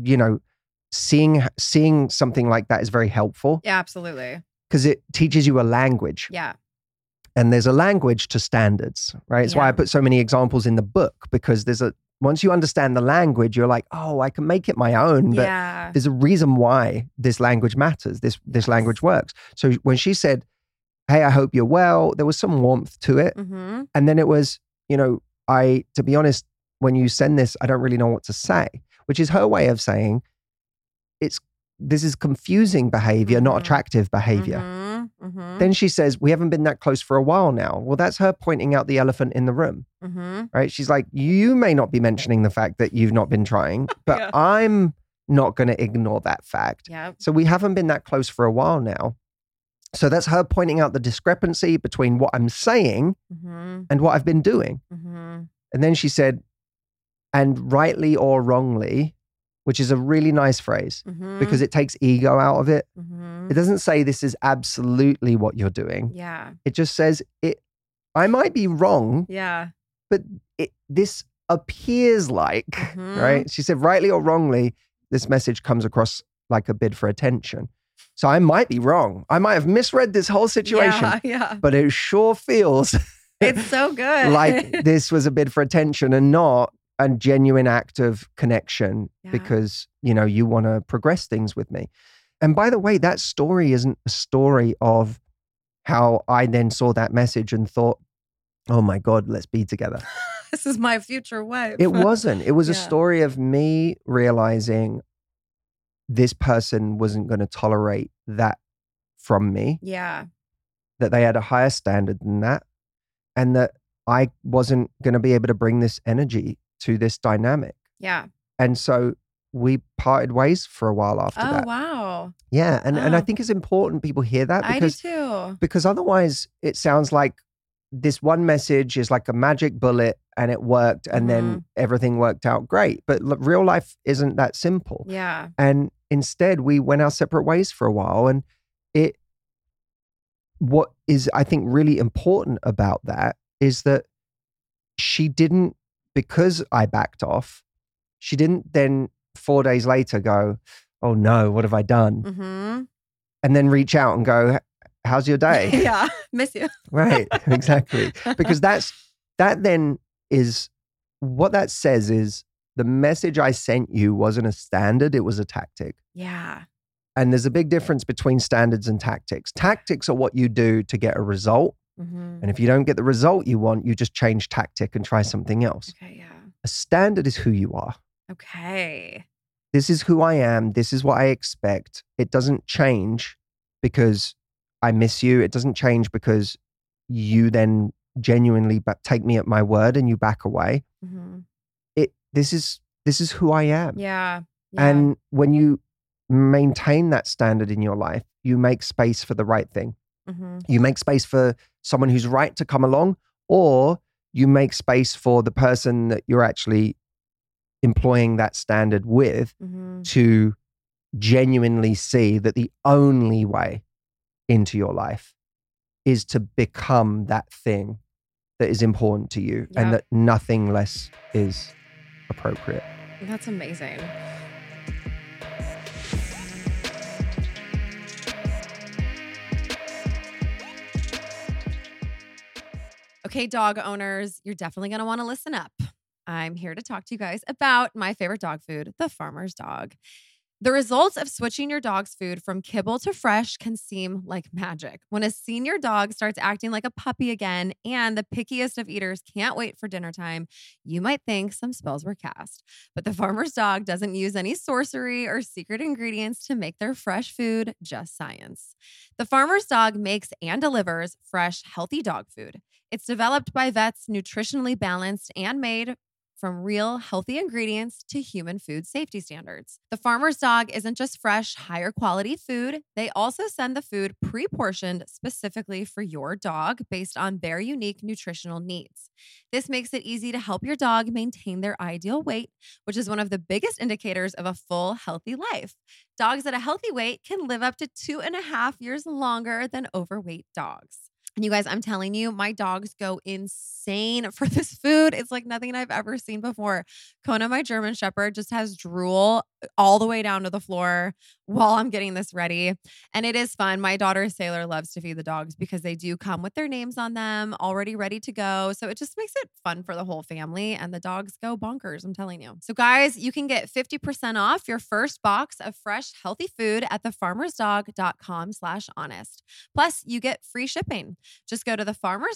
seeing something like that is very helpful. Yeah, absolutely. Because it teaches you a language. Yeah. And there's a language to standards, right? It's why I put so many examples in the book, because once you understand the language, you're like, oh, I can make it my own. But there's a reason why this language matters. This language works. So when she said, hey, I hope you're well, there was some warmth to it. And then it was, to be honest, when you send this, I don't really know what to say, which is her way of saying this is confusing behavior, not attractive behavior. Then she says, we haven't been that close for a while now. Well, that's her pointing out the elephant in the room, right? She's like, you may not be mentioning the fact that you've not been trying, but I'm not going to ignore that fact. Yep. So we haven't been that close for a while now. So that's her pointing out the discrepancy between what I'm saying and what I've been doing. And then she said, and rightly or wrongly, which is a really nice phrase because it takes ego out of it. It doesn't say this is absolutely what you're doing. Yeah. It just says I might be wrong. Yeah. But this appears like, right? She said, rightly or wrongly, this message comes across like a bid for attention. So I might be wrong. I might have misread this whole situation. Yeah. But it sure feels it's so good. like this was a bid for attention and not a genuine act of connection because, you want to progress things with me. And by the way, that story isn't a story of how I then saw that message and thought, oh my God, let's be together. This is my future wife. It wasn't. It was a story of me realizing this person wasn't going to tolerate that from me. Yeah. That they had a higher standard than that. And that I wasn't going to be able to bring this energy to this dynamic. Yeah. And so we parted ways for a while after that. Oh, wow. Yeah. And I think it's important people hear that because, I do too. Because otherwise it sounds like this one message is like a magic bullet and it worked and then everything worked out great. But real life isn't that simple. Yeah. And instead we went our separate ways for a while. And what is, I think, really important about that is that she didn't, because I backed off, she didn't then 4 days later go, oh no, what have I done? And then reach out and go, how's your day? Yeah, miss you. Right, exactly. Because that then is, what that says is the message I sent you wasn't a standard, it was a tactic. Yeah. And there's a big difference between standards and tactics. Tactics are what you do to get a result. Mm-hmm. And if you don't get the result you want, you just change tactic and try something else. Okay, yeah. A standard is who you are. Okay. This is who I am. This is what I expect. It doesn't change because I miss you. It doesn't change because you then genuinely take me at my word and you back away. Mm-hmm. This is who I am. Yeah. And when you maintain that standard in your life, you make space for the right thing. Mm-hmm. You make space for someone who's right to come along, or you make space for the person that you're actually employing that standard with Mm-hmm. to genuinely see that the only way into your life is to become that thing that is important to you, Yeah. and that nothing less is appropriate. That's amazing. Okay, dog owners, you're definitely going to want to listen up. I'm here to talk to you guys about my favorite dog food, the Farmer's Dog. The results of switching your dog's food from kibble to fresh can seem like magic. When a senior dog starts acting like a puppy again and the pickiest of eaters can't wait for dinner time, you might think some spells were cast. But the Farmer's Dog doesn't use any sorcery or secret ingredients to make their fresh food, just science. The Farmer's Dog makes and delivers fresh, healthy dog food. It's developed by vets, nutritionally balanced, and made from real, healthy ingredients to human food safety standards. The Farmer's Dog isn't just fresh, higher quality food. They also send the food pre-portioned specifically for your dog based on their unique nutritional needs. This makes it easy to help your dog maintain their ideal weight, which is one of the biggest indicators of a full, healthy life. Dogs at a healthy weight can live up to 2.5 years longer than overweight dogs. And you guys, I'm telling you, my dogs go insane for this food. It's like nothing I've ever seen before. Kona, my German Shepherd, just has drool all the way down to the floor while I'm getting this ready. And it is fun. My daughter Sailor loves to feed the dogs because they do come with their names on them, already ready to go. So it just makes it fun for the whole family. And the dogs go bonkers, I'm telling you. So guys, you can get 50% off your first box of fresh, healthy food at thefarmersdog.com/honest. Plus, you get free shipping. Just go to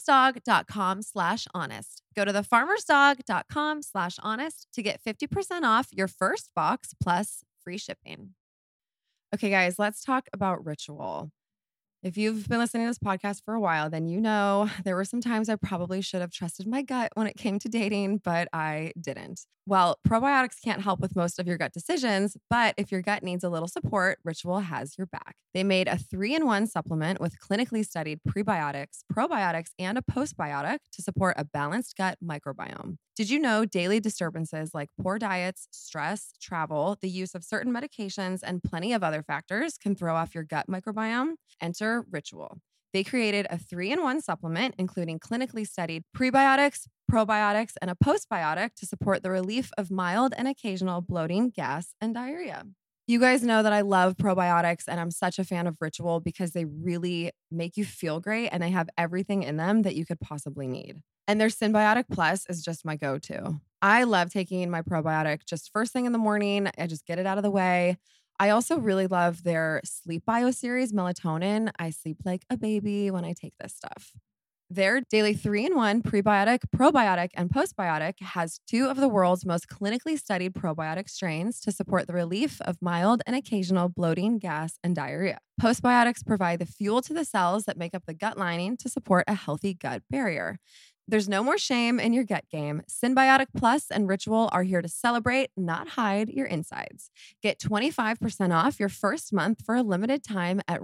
thefarmersdog.com/honest. Go to thefarmersdog.com/honest to get 50% off your first box plus free shipping. Okay, guys, let's talk about ritual. If you've been listening to this podcast for a while, then you know there were some times I probably should have trusted my gut when it came to dating, but I didn't. Well, probiotics can't help with most of your gut decisions, but if your gut needs a little support, Ritual has your back. They made a 3-in-1 supplement with clinically studied prebiotics, probiotics, and a postbiotic to support a balanced gut microbiome. Did you know daily disturbances like poor diets, stress, travel, the use of certain medications, and plenty of other factors can throw off your gut microbiome? Enter Ritual. They created a 3-in-1 supplement, including clinically studied prebiotics, probiotics, and a postbiotic to support the relief of mild and occasional bloating, gas, and diarrhea. You guys know that I love probiotics and I'm such a fan of Ritual because they really make you feel great and they have everything in them that you could possibly need. And their Synbiotic Plus is just my go-to. I love taking my probiotic just first thing in the morning. I just get it out of the way. I also really love their Sleep Bio series, Melatonin. I sleep like a baby when I take this stuff. Their daily 3-in-1 prebiotic, probiotic, and postbiotic has 2 of the world's most clinically studied probiotic strains to support the relief of mild and occasional bloating, gas, and diarrhea. Postbiotics provide the fuel to the cells that make up the gut lining to support a healthy gut barrier. There's no more shame in your gut game. Synbiotic Plus and Ritual are here to celebrate, not hide your insides. Get 25% off your first month for a limited time at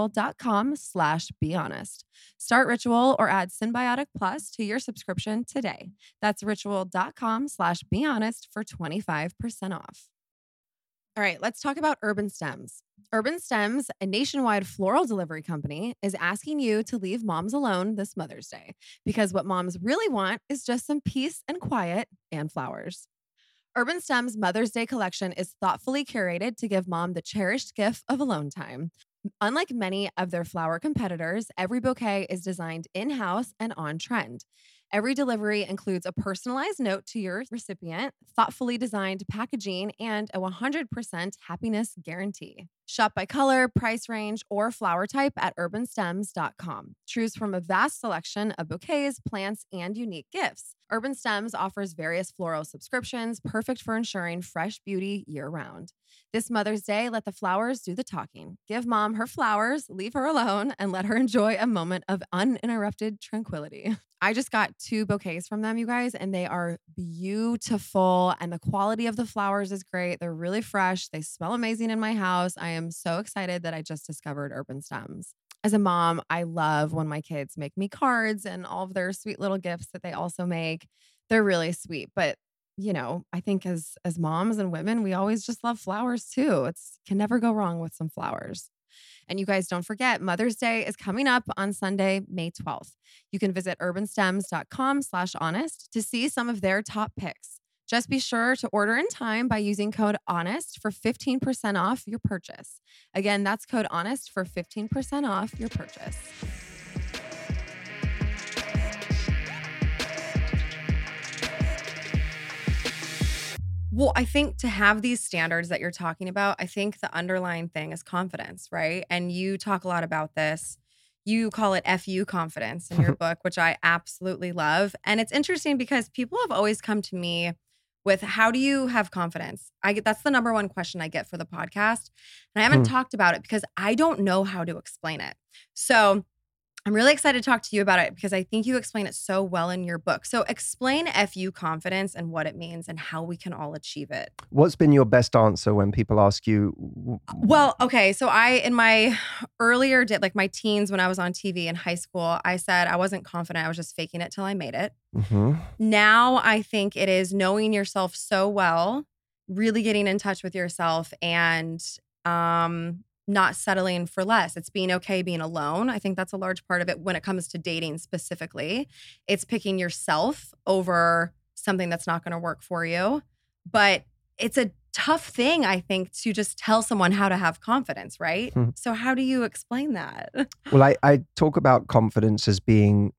ritual.com/behonest. Start Ritual or add Synbiotic Plus to your subscription today. That's ritual.com/behonest for 25% off. All right, let's talk about Urban Stems. Urban Stems, a nationwide floral delivery company, is asking you to leave moms alone this Mother's Day because what moms really want is just some peace and quiet and flowers. Urban Stems' Mother's Day collection is thoughtfully curated to give mom the cherished gift of alone time. Unlike many of their flower competitors, every bouquet is designed in-house and on trend. Every delivery includes a personalized note to your recipient, thoughtfully designed packaging, and a 100% happiness guarantee. Shop by color, price range, or flower type at urbanstems.com. Choose from a vast selection of bouquets, plants, and unique gifts. Urban Stems offers various floral subscriptions, perfect for ensuring fresh beauty year-round. This Mother's Day, let the flowers do the talking. Give mom her flowers, leave her alone, and let her enjoy a moment of uninterrupted tranquility. I just got 2 bouquets from them, you guys, and they are beautiful. And the quality of the flowers is great. They're really fresh. They smell amazing in my house. I am so excited that I just discovered Urban Stems. As a mom, I love when my kids make me cards and all of their sweet little gifts that they also make. They're really sweet. But, you know, I think as moms and women, we always just love flowers too. Can never go wrong with some flowers. And you guys don't forget, Mother's Day is coming up on Sunday, May 12th. You can visit urbanstems.com/honest to see some of their top picks. Just be sure to order in time by using code HONEST for 15% off your purchase. Again, that's code HONEST for 15% off your purchase. Well, I think to have these standards that you're talking about, I think the underlying thing is confidence, right? And you talk a lot about this. You call it FU confidence in your book, which I absolutely love. And it's interesting because people have always come to me with, how do you have confidence? That's the number one question I get for the podcast. And I haven't talked about it because I don't know how to explain it. So I'm really excited to talk to you about it because I think you explain it so well in your book. So explain FU confidence and what it means and how we can all achieve it. What's been your best answer when people ask you? Well, okay. So in my earlier like my teens, when I was on TV in high school, I said I wasn't confident. I was just faking it till I made it. Mm-hmm. Now I think it is knowing yourself so well, really getting in touch with yourself, and not settling for less. It's being okay being alone. I think that's a large part of it when it comes to dating specifically. It's picking yourself over something that's not going to work for you. But it's a tough thing, I think, to just tell someone how to have confidence, right? Mm-hmm. So how do you explain that? Well, I talk about confidence as being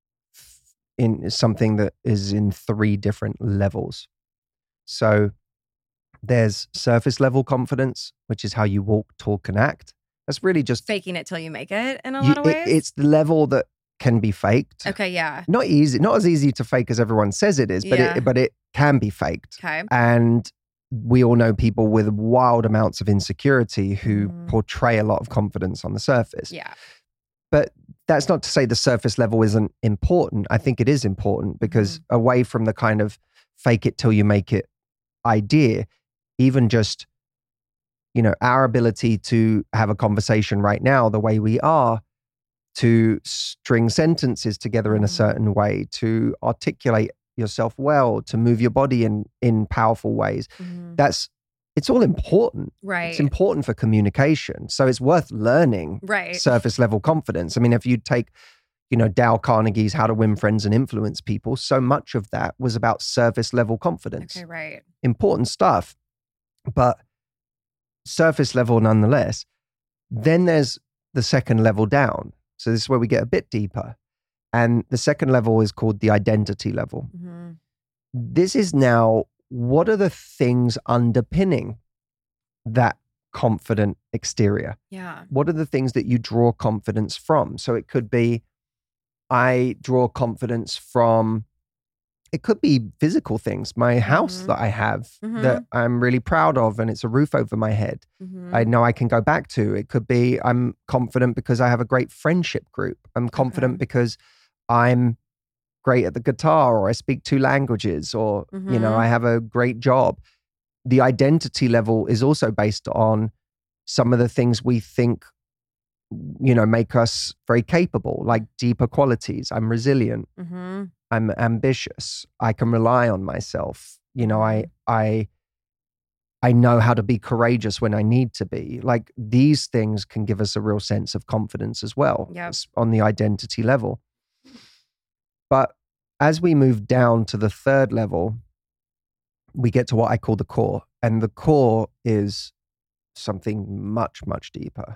in something that is in 3 different levels. So there's surface level confidence, which is how you walk, talk, and act. That's really just faking it till you make it in a lot of ways. It's the level that can be faked. Okay, yeah. Not as easy to fake as everyone says it is, but it can be faked. Okay. And we all know people with wild amounts of insecurity who portray a lot of confidence on the surface. Yeah. But that's not to say the surface level isn't important. I think it is important because away from the kind of fake it till you make it idea, even just, our ability to have a conversation right now, the way we are, to string sentences together in a certain way, to articulate yourself well, to move your body in powerful ways. It's all important. Right. It's important for communication. So it's worth learning surface level confidence. I mean, if you take, Dale Carnegie's How to Win Friends and Influence People, so much of that was about surface level confidence. Okay, right. Important stuff, but surface level nonetheless. Then there's the second level down. So this is where we get a bit deeper. And the second level is called the identity level. Mm-hmm. This is now, what are the things underpinning that confident exterior? Yeah. What are the things that you draw confidence from? So it could be, I draw confidence from, it could be physical things. My house that I have that I'm really proud of, and it's a roof over my head. I know I can go back to. It could be, I'm confident because I have a great friendship group. I'm confident because I'm great at the guitar, or I speak 2 languages, or, I have a great job. The identity level is also based on some of the things we think, make us very capable, like deeper qualities. I'm resilient. I'm ambitious. I can rely on myself. I know how to be courageous when I need to be. Like, these things can give us a real sense of confidence as well. Yep. On the identity level. But as we move down to the third level, we get to what I call the core. And the core is something much, much deeper.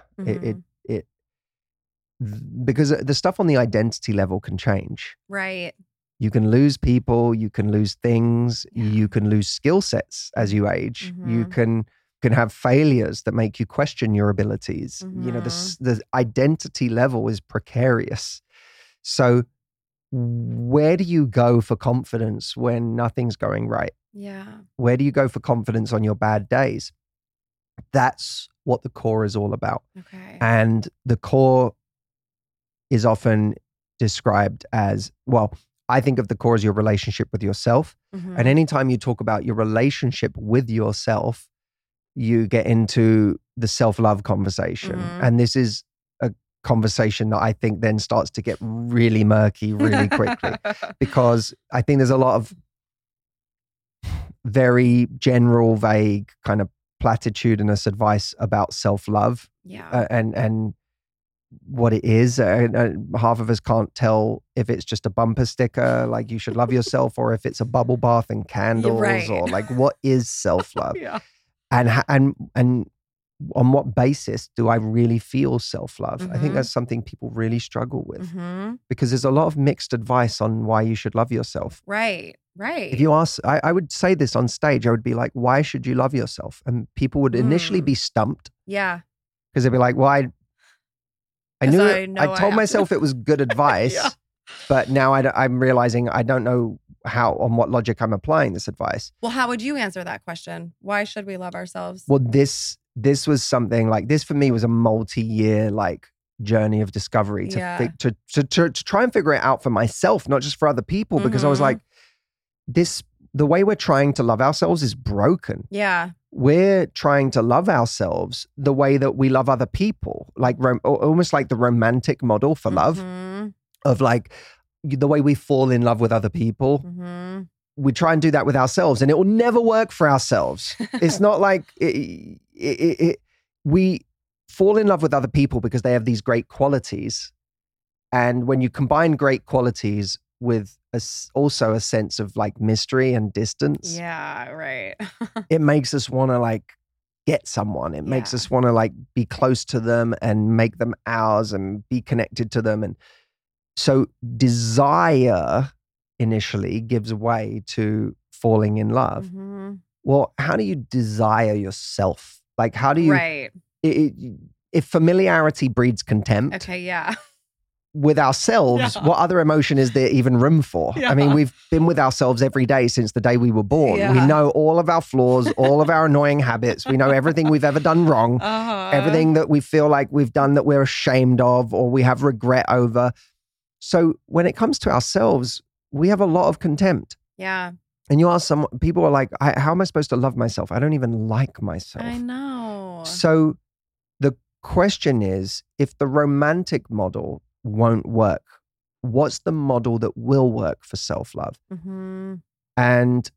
Because the stuff on the identity level can change. Right. You can lose people, you can lose things, you can lose skill sets as you age. You can can have failures that make you question your abilities. You know, the identity level is precarious. So where do you go for confidence when nothing's going right? Yeah. Where do you go for confidence on your bad days? That's what the core is all about. Okay. And the core is often described as, well, I think of the core as your relationship with yourself. And anytime you talk about your relationship with yourself, you get into the self-love conversation. And this is a conversation that I think then starts to get really murky really quickly, because I think there's a lot of very general, vague kind of platitudinous advice about self-love. Yeah. And what it is. Half of us can't tell if it's just a bumper sticker, like you should love yourself, or if it's a bubble bath and candles, right. or like what is self-love? Yeah. And on what basis do I really feel self-love? I think that's something people really struggle with, because there's a lot of mixed advice on why you should love yourself. Right. If you ask, I would say this on stage, I would be like, why should you love yourself? And people would initially be stumped. Yeah. Because they'd be like, well, I knew it. I told myself it was good advice, but now I'm realizing I don't know on what logic I'm applying this advice. Well, how would you answer that question? Why should we love ourselves? Well, this was something like this for me was a multi-year like journey of discovery to try and figure it out for myself, not just for other people, because I was like, the way we're trying to love ourselves is broken. Yeah. We're trying to love ourselves the way that we love other people, like almost like the romantic model for love of like the way we fall in love with other people. We try and do that with ourselves, and it will never work for ourselves. It's not like we fall in love with other people because they have these great qualities. And when you combine great qualities with also a sense of like mystery and distance. Yeah, right. It makes us want to like get someone. It makes us want to like be close to them and make them ours and be connected to them. And so desire initially gives way to falling in love. Well, how do you desire yourself? Like, how do you, if familiarity breeds contempt. Okay, yeah. With ourselves, what other emotion is there even room for? I mean, we've been with ourselves every day since the day we were born. We know all of our flaws, all of our annoying habits. We know everything we've ever done wrong, everything that we feel like we've done that we're ashamed of or we have regret over. So when it comes to ourselves, we have a lot of contempt. Yeah. And you ask people are like, how am I supposed to love myself? I don't even like myself. I know. So the question is, if the romantic model won't work, what's the model that will work for self-love? And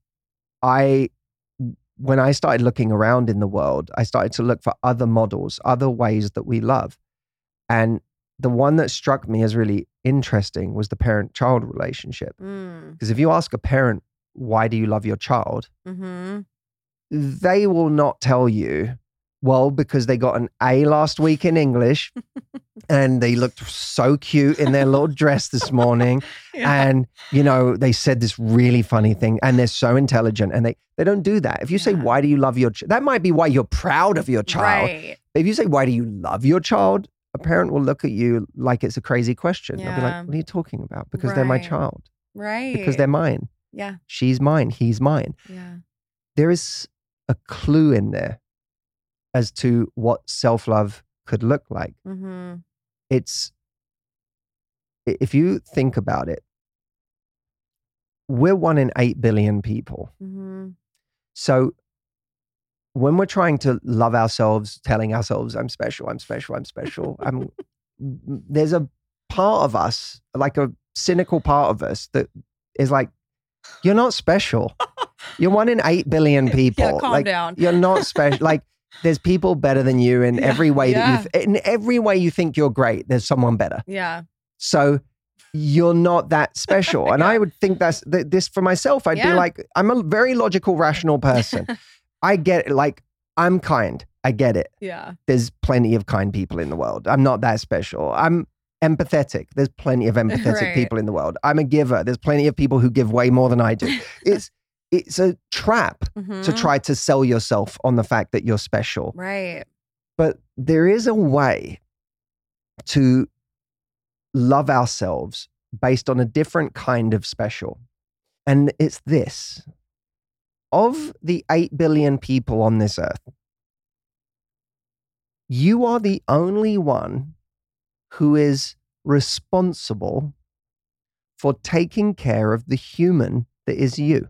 when I started looking around in the world, I started to look for other models, other ways that we love. And the one that struck me as really interesting was the parent-child relationship. Because if you ask a parent, why do you love your child? They will not tell you, well, because they got an A last week in English and they looked so cute in their little dress this morning. And, you know, they said this really funny thing and they're so intelligent and they don't do that. If you say, why do you love your child? That might be why you're proud of your child. But if you say, why do you love your child? A parent will look at you like it's a crazy question. They'll be like, what are you talking about? Because they're my child. Because they're mine. She's mine. He's mine. There is a clue in there as to what self-love could look like. It's, if you think about it, we're 1 in 8 billion people. So when we're trying to love ourselves, telling ourselves, I'm special, I'm special, I'm special, there's a part of us, like a cynical part of us that is like, you're not special. You're 1 in 8 billion people. Calm down. You're not special. Like, there's people better than you in every way in every way you think you're great, there's someone better. So you're not that special. And I would think this for myself. I'd be like, I'm a very logical, rational person. I get it. Like, I'm kind. I get it. There's plenty of kind people in the world. I'm not that special. I'm empathetic. There's plenty of empathetic people in the world. I'm a giver. There's plenty of people who give way more than I do. it's a trap to try to sell yourself on the fact that you're special. Right. But there is a way to love ourselves based on a different kind of special. And it's this. Of the 8 billion people on this earth, you are the only one who is responsible for taking care of the human that is you.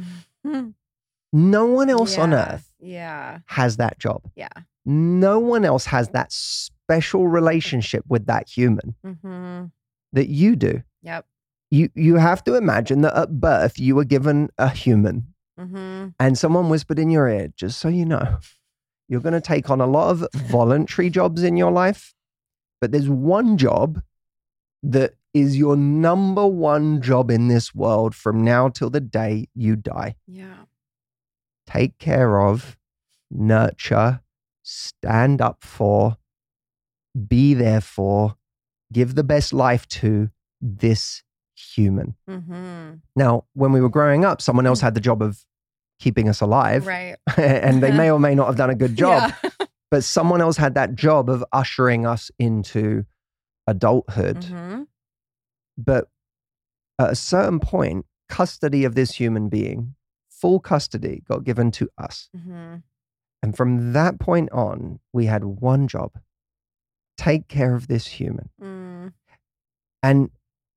No one else on earth has that job. Yeah. No one else has that special relationship with that human that you do. Yep. You have to imagine that at birth you were given a human and someone whispered in your ear, just so you know, you're going to take on a lot of voluntary jobs in your life, but there's one job that is your number one job in this world from now till the day you die. Yeah. Take care of, nurture, stand up for, be there for, give the best life to this human. Now, when we were growing up, someone else had the job of keeping us alive. Right. And they may or may not have done a good job, Yeah. but someone else had that job of ushering us into adulthood. But at a certain point, custody of this human being, full custody, got given to us. And from that point on, we had one job: take care of this human. And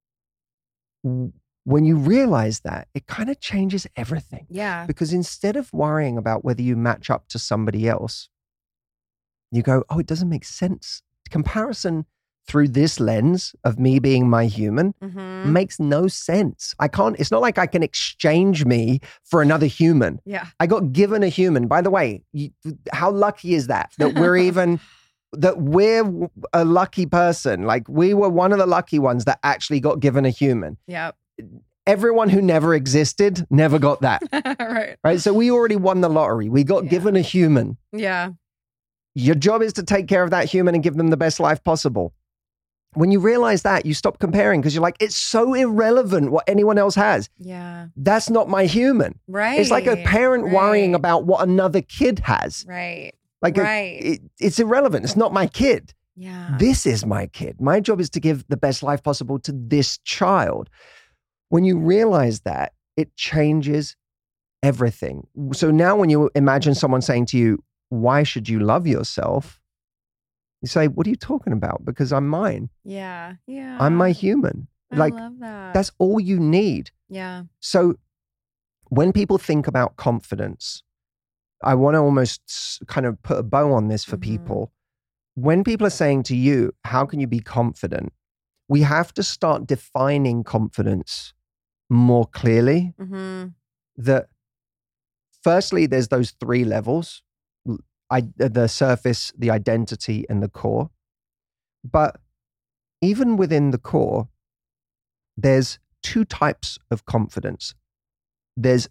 when you realize that, it kind of changes everything. Yeah. Because instead of worrying about whether you match up to somebody else, you go, oh, it doesn't make sense. Comparison through this lens of me being my human makes no sense. It's not like I can exchange me for another human. Yeah. I got given a human. By the way, how lucky is that we're even, that we're a lucky person? Like, we were one of the lucky ones that actually got given a human. Yep. Everyone who never existed never got that. Right. So we already won the lottery. We got given a human. Yeah. Your job is to take care of that human and give them the best life possible. When you realize that, you stop comparing because you're like, it's so irrelevant what anyone else has. Yeah. That's not my human. Right. It's like a parent worrying about what another kid has. Right. Like it's irrelevant. It's not my kid. Yeah. This is my kid. My job is to give the best life possible to this child. When you realize that, it changes everything. So now when you imagine someone saying to you, why should you love yourself? You say, what are you talking about? Because I'm mine. Yeah. Yeah. I'm my human. I love that. That's all you need. Yeah. So when people think about confidence, I want to almost kind of put a bow on this for people. When people are saying to you, how can you be confident? We have to start defining confidence more clearly. That firstly, there's those 3 levels. The surface, the identity, and the core. But even within the core, there's 2 types of confidence. There's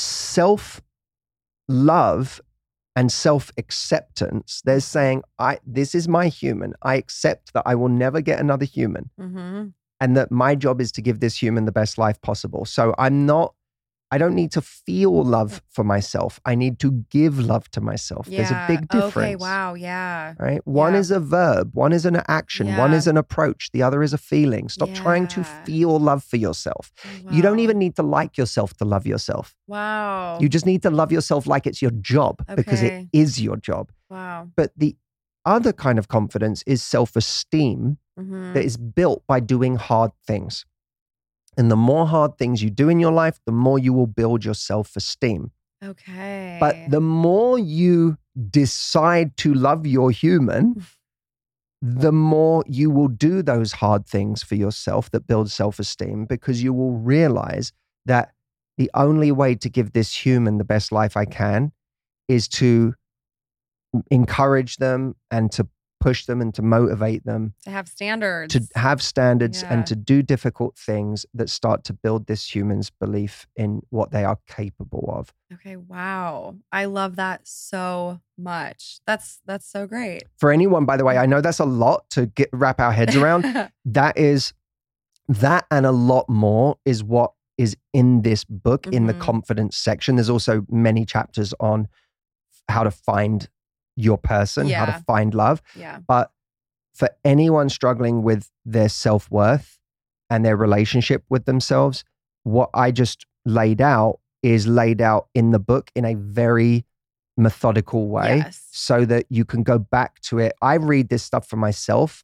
self-love and self-acceptance. There's saying, this is my human. I accept that I will never get another human. And that my job is to give this human the best life possible. So I don't need to feel love for myself. I need to give love to myself. Yeah. There's a big difference. Okay, wow, yeah. Right? One is a verb, one is an action, one is an approach, the other is a feeling. Stop trying to feel love for yourself. Wow. You don't even need to like yourself to love yourself. Wow. You just need to love yourself like it's your job because it is your job. Wow. But the other kind of confidence is self-esteem that is built by doing hard things. And the more hard things you do in your life, the more you will build your self-esteem. Okay. But the more you decide to love your human, the more you will do those hard things for yourself that build self-esteem, because you will realize that the only way to give this human the best life I can is to encourage them and to push them and to motivate them. To have standards. To have standards and to do difficult things that start to build this human's belief in what they are capable of. Okay, wow. I love that so much. That's so great. For anyone, by the way, I know that's a lot to wrap our heads around. That and a lot more is what is in this book in the Mhm. confidence section. There's also many chapters on how to find your person, how Yeah. to find love. Yeah. But for anyone struggling with their self-worth and their relationship with themselves, what I just laid out is laid out in the book in a very methodical way Yes. so that you can go back to it. I read this stuff for myself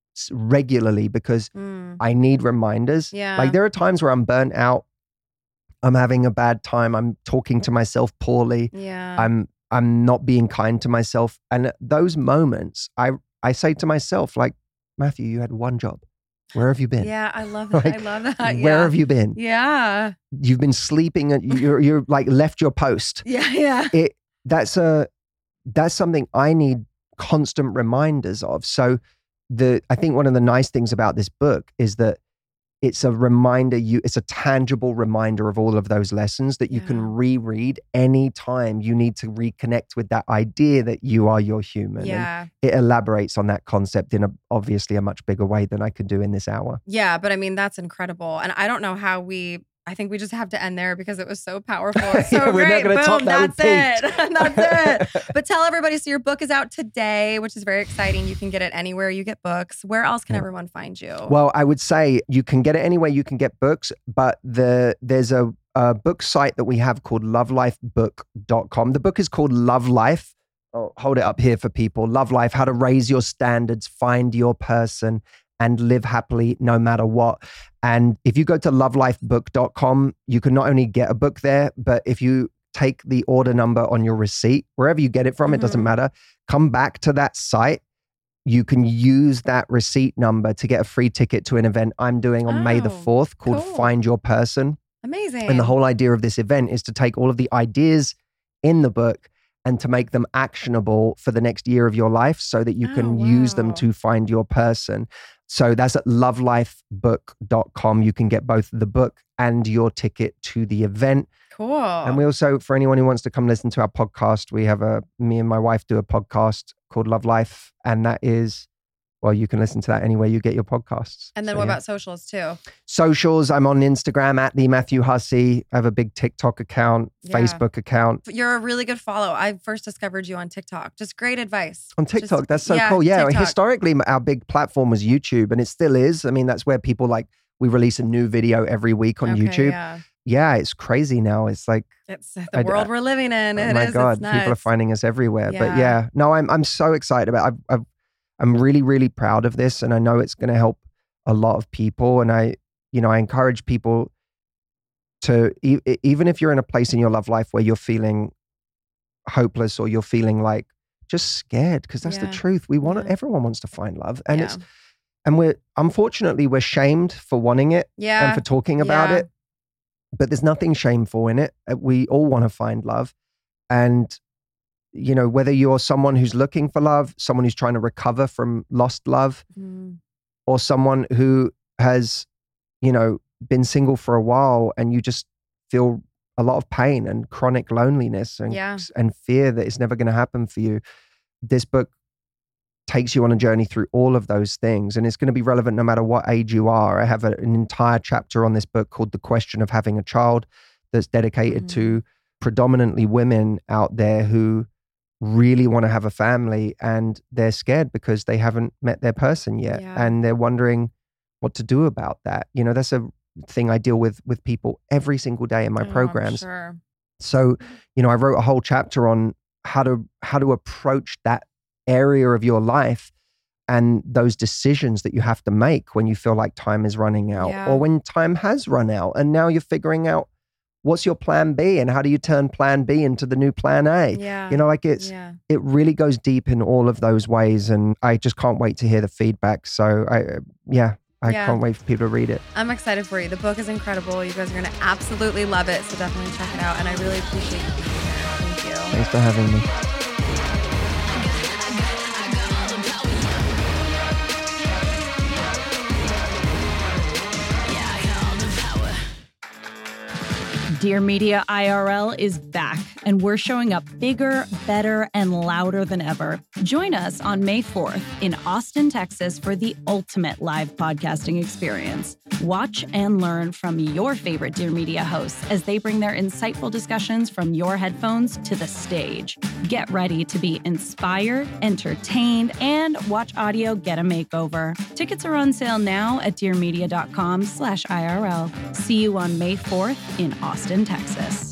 regularly because Mm. I need reminders. Yeah. Like there are times where I'm burnt out, I'm having a bad time, I'm talking to myself poorly, Yeah. I'm not being kind to myself. And at those moments, I say to myself, like, Matthew, you had one job. Where have you been? Yeah, I love that. Like, I love that. Where Yeah. have you been? Yeah. You've been sleeping and you're like left your post. Yeah. Yeah. That's something I need constant reminders of. So I think one of the nice things about this book is that it's a reminder, it's a tangible reminder of all of those lessons that you can Yeah. reread anytime you need to reconnect with that idea that you are your human. And Yeah. it elaborates on that concept in obviously a much bigger way than I could do in this hour. Yeah. But I mean, that's incredible. And I don't know how I think we just have to end there because it was so powerful. It's so Yeah, we're not great. gonna top Boom, that. that's We it. That's it. But tell everybody, so your book is out today, which is very exciting. You can get it anywhere you get books. Where else can everyone find you? Well, I would say you can get it anywhere you can get books, but there's a book site that we have called lovelifebook.com. The book is called Love Life. I'll hold it up here for people. Love Life, how to raise your standards, find your person, and live happily no matter what. And if you go to lovelifebook.com, you can not only get a book there, but if you take the order number on your receipt, wherever you get it from, it doesn't Mhm. matter, come back to that site. You can use that receipt number to get a free ticket to an event I'm doing on May the Oh, 4th called cool. Find Your Person. Amazing. And the whole idea of this event is to take all of the ideas in the book and to make them actionable for the next year of your life so that you can Oh, use them wow. to find your person. So that's at lovelifebook.com. You can get both the book and your ticket to the event. Cool. And we also, for anyone who wants to come listen to our podcast, we have me and my wife do a podcast called Love Life. And that is, well, you can listen to that anywhere you get your podcasts. And then So, what yeah. about socials too? Socials? I'm on Instagram at the Matthew Hussey. I have a big TikTok account, Yeah. Facebook account. You're a really good follow. I first discovered you on TikTok. Just great advice. On TikTok, Just- that's so cool. Yeah, TikTok. historically, our big platform was YouTube, and it still is. I mean, that's where people we release a new video every week on Okay, YouTube. Yeah. Yeah, it's crazy now. It's like, It's the world we're living in. oh It my is. God, It's nuts. people are finding us everywhere. But Yeah. yeah, no, I'm so excited about it. I'm really, really proud of this, and I know it's going to help a lot of people. And I encourage people to, even if you're in a place in your love life where you're feeling hopeless or you're feeling like just scared, because that's the Yeah. truth. Yeah. Everyone wants to find love, and Yeah. we're shamed for wanting it Yeah. and for talking about Yeah. it, but there's nothing shameful in it. We all want to find love, and whether you're someone who's looking for love, someone who's trying to recover from lost love, Mm. or someone who has, been single for a while and you just feel a lot of pain and chronic loneliness Yeah. and fear that it's never going to happen for you. This book takes you on a journey through all of those things, and it's going to be relevant no matter what age you are. I have an entire chapter on this book called The Question of Having a Child that's dedicated to predominantly women out there who really want to have a family and they're scared because they haven't met their person yet. Yeah. And they're wondering what to do about that. That's a thing I deal with people every single day in my Oh, I'm programs. sure. So, I wrote a whole chapter on how to approach that area of your life and those decisions that you have to make when you feel like time is running out, Yeah. or when time has run out and now you're figuring out what's your plan B and how do you turn plan B into the new plan A. Yeah. It really goes deep in all of those ways, and I just can't wait to hear the feedback. So I can't wait for people to read it. I'm excited for you. The book is incredible. You guys are going to absolutely love it. So definitely check it out. And I really appreciate you being here. Thank you. Thanks for having me. Dear Media IRL is back, and we're showing up bigger, better, and louder than ever. Join us on May 4th in Austin, Texas for the ultimate live podcasting experience. Watch and learn from your favorite Dear Media hosts as they bring their insightful discussions from your headphones to the stage. Get ready to be inspired, entertained, and watch audio get a makeover. Tickets are on sale now at dearmedia.com/IRL. See you on May 4th in Austin, Texas.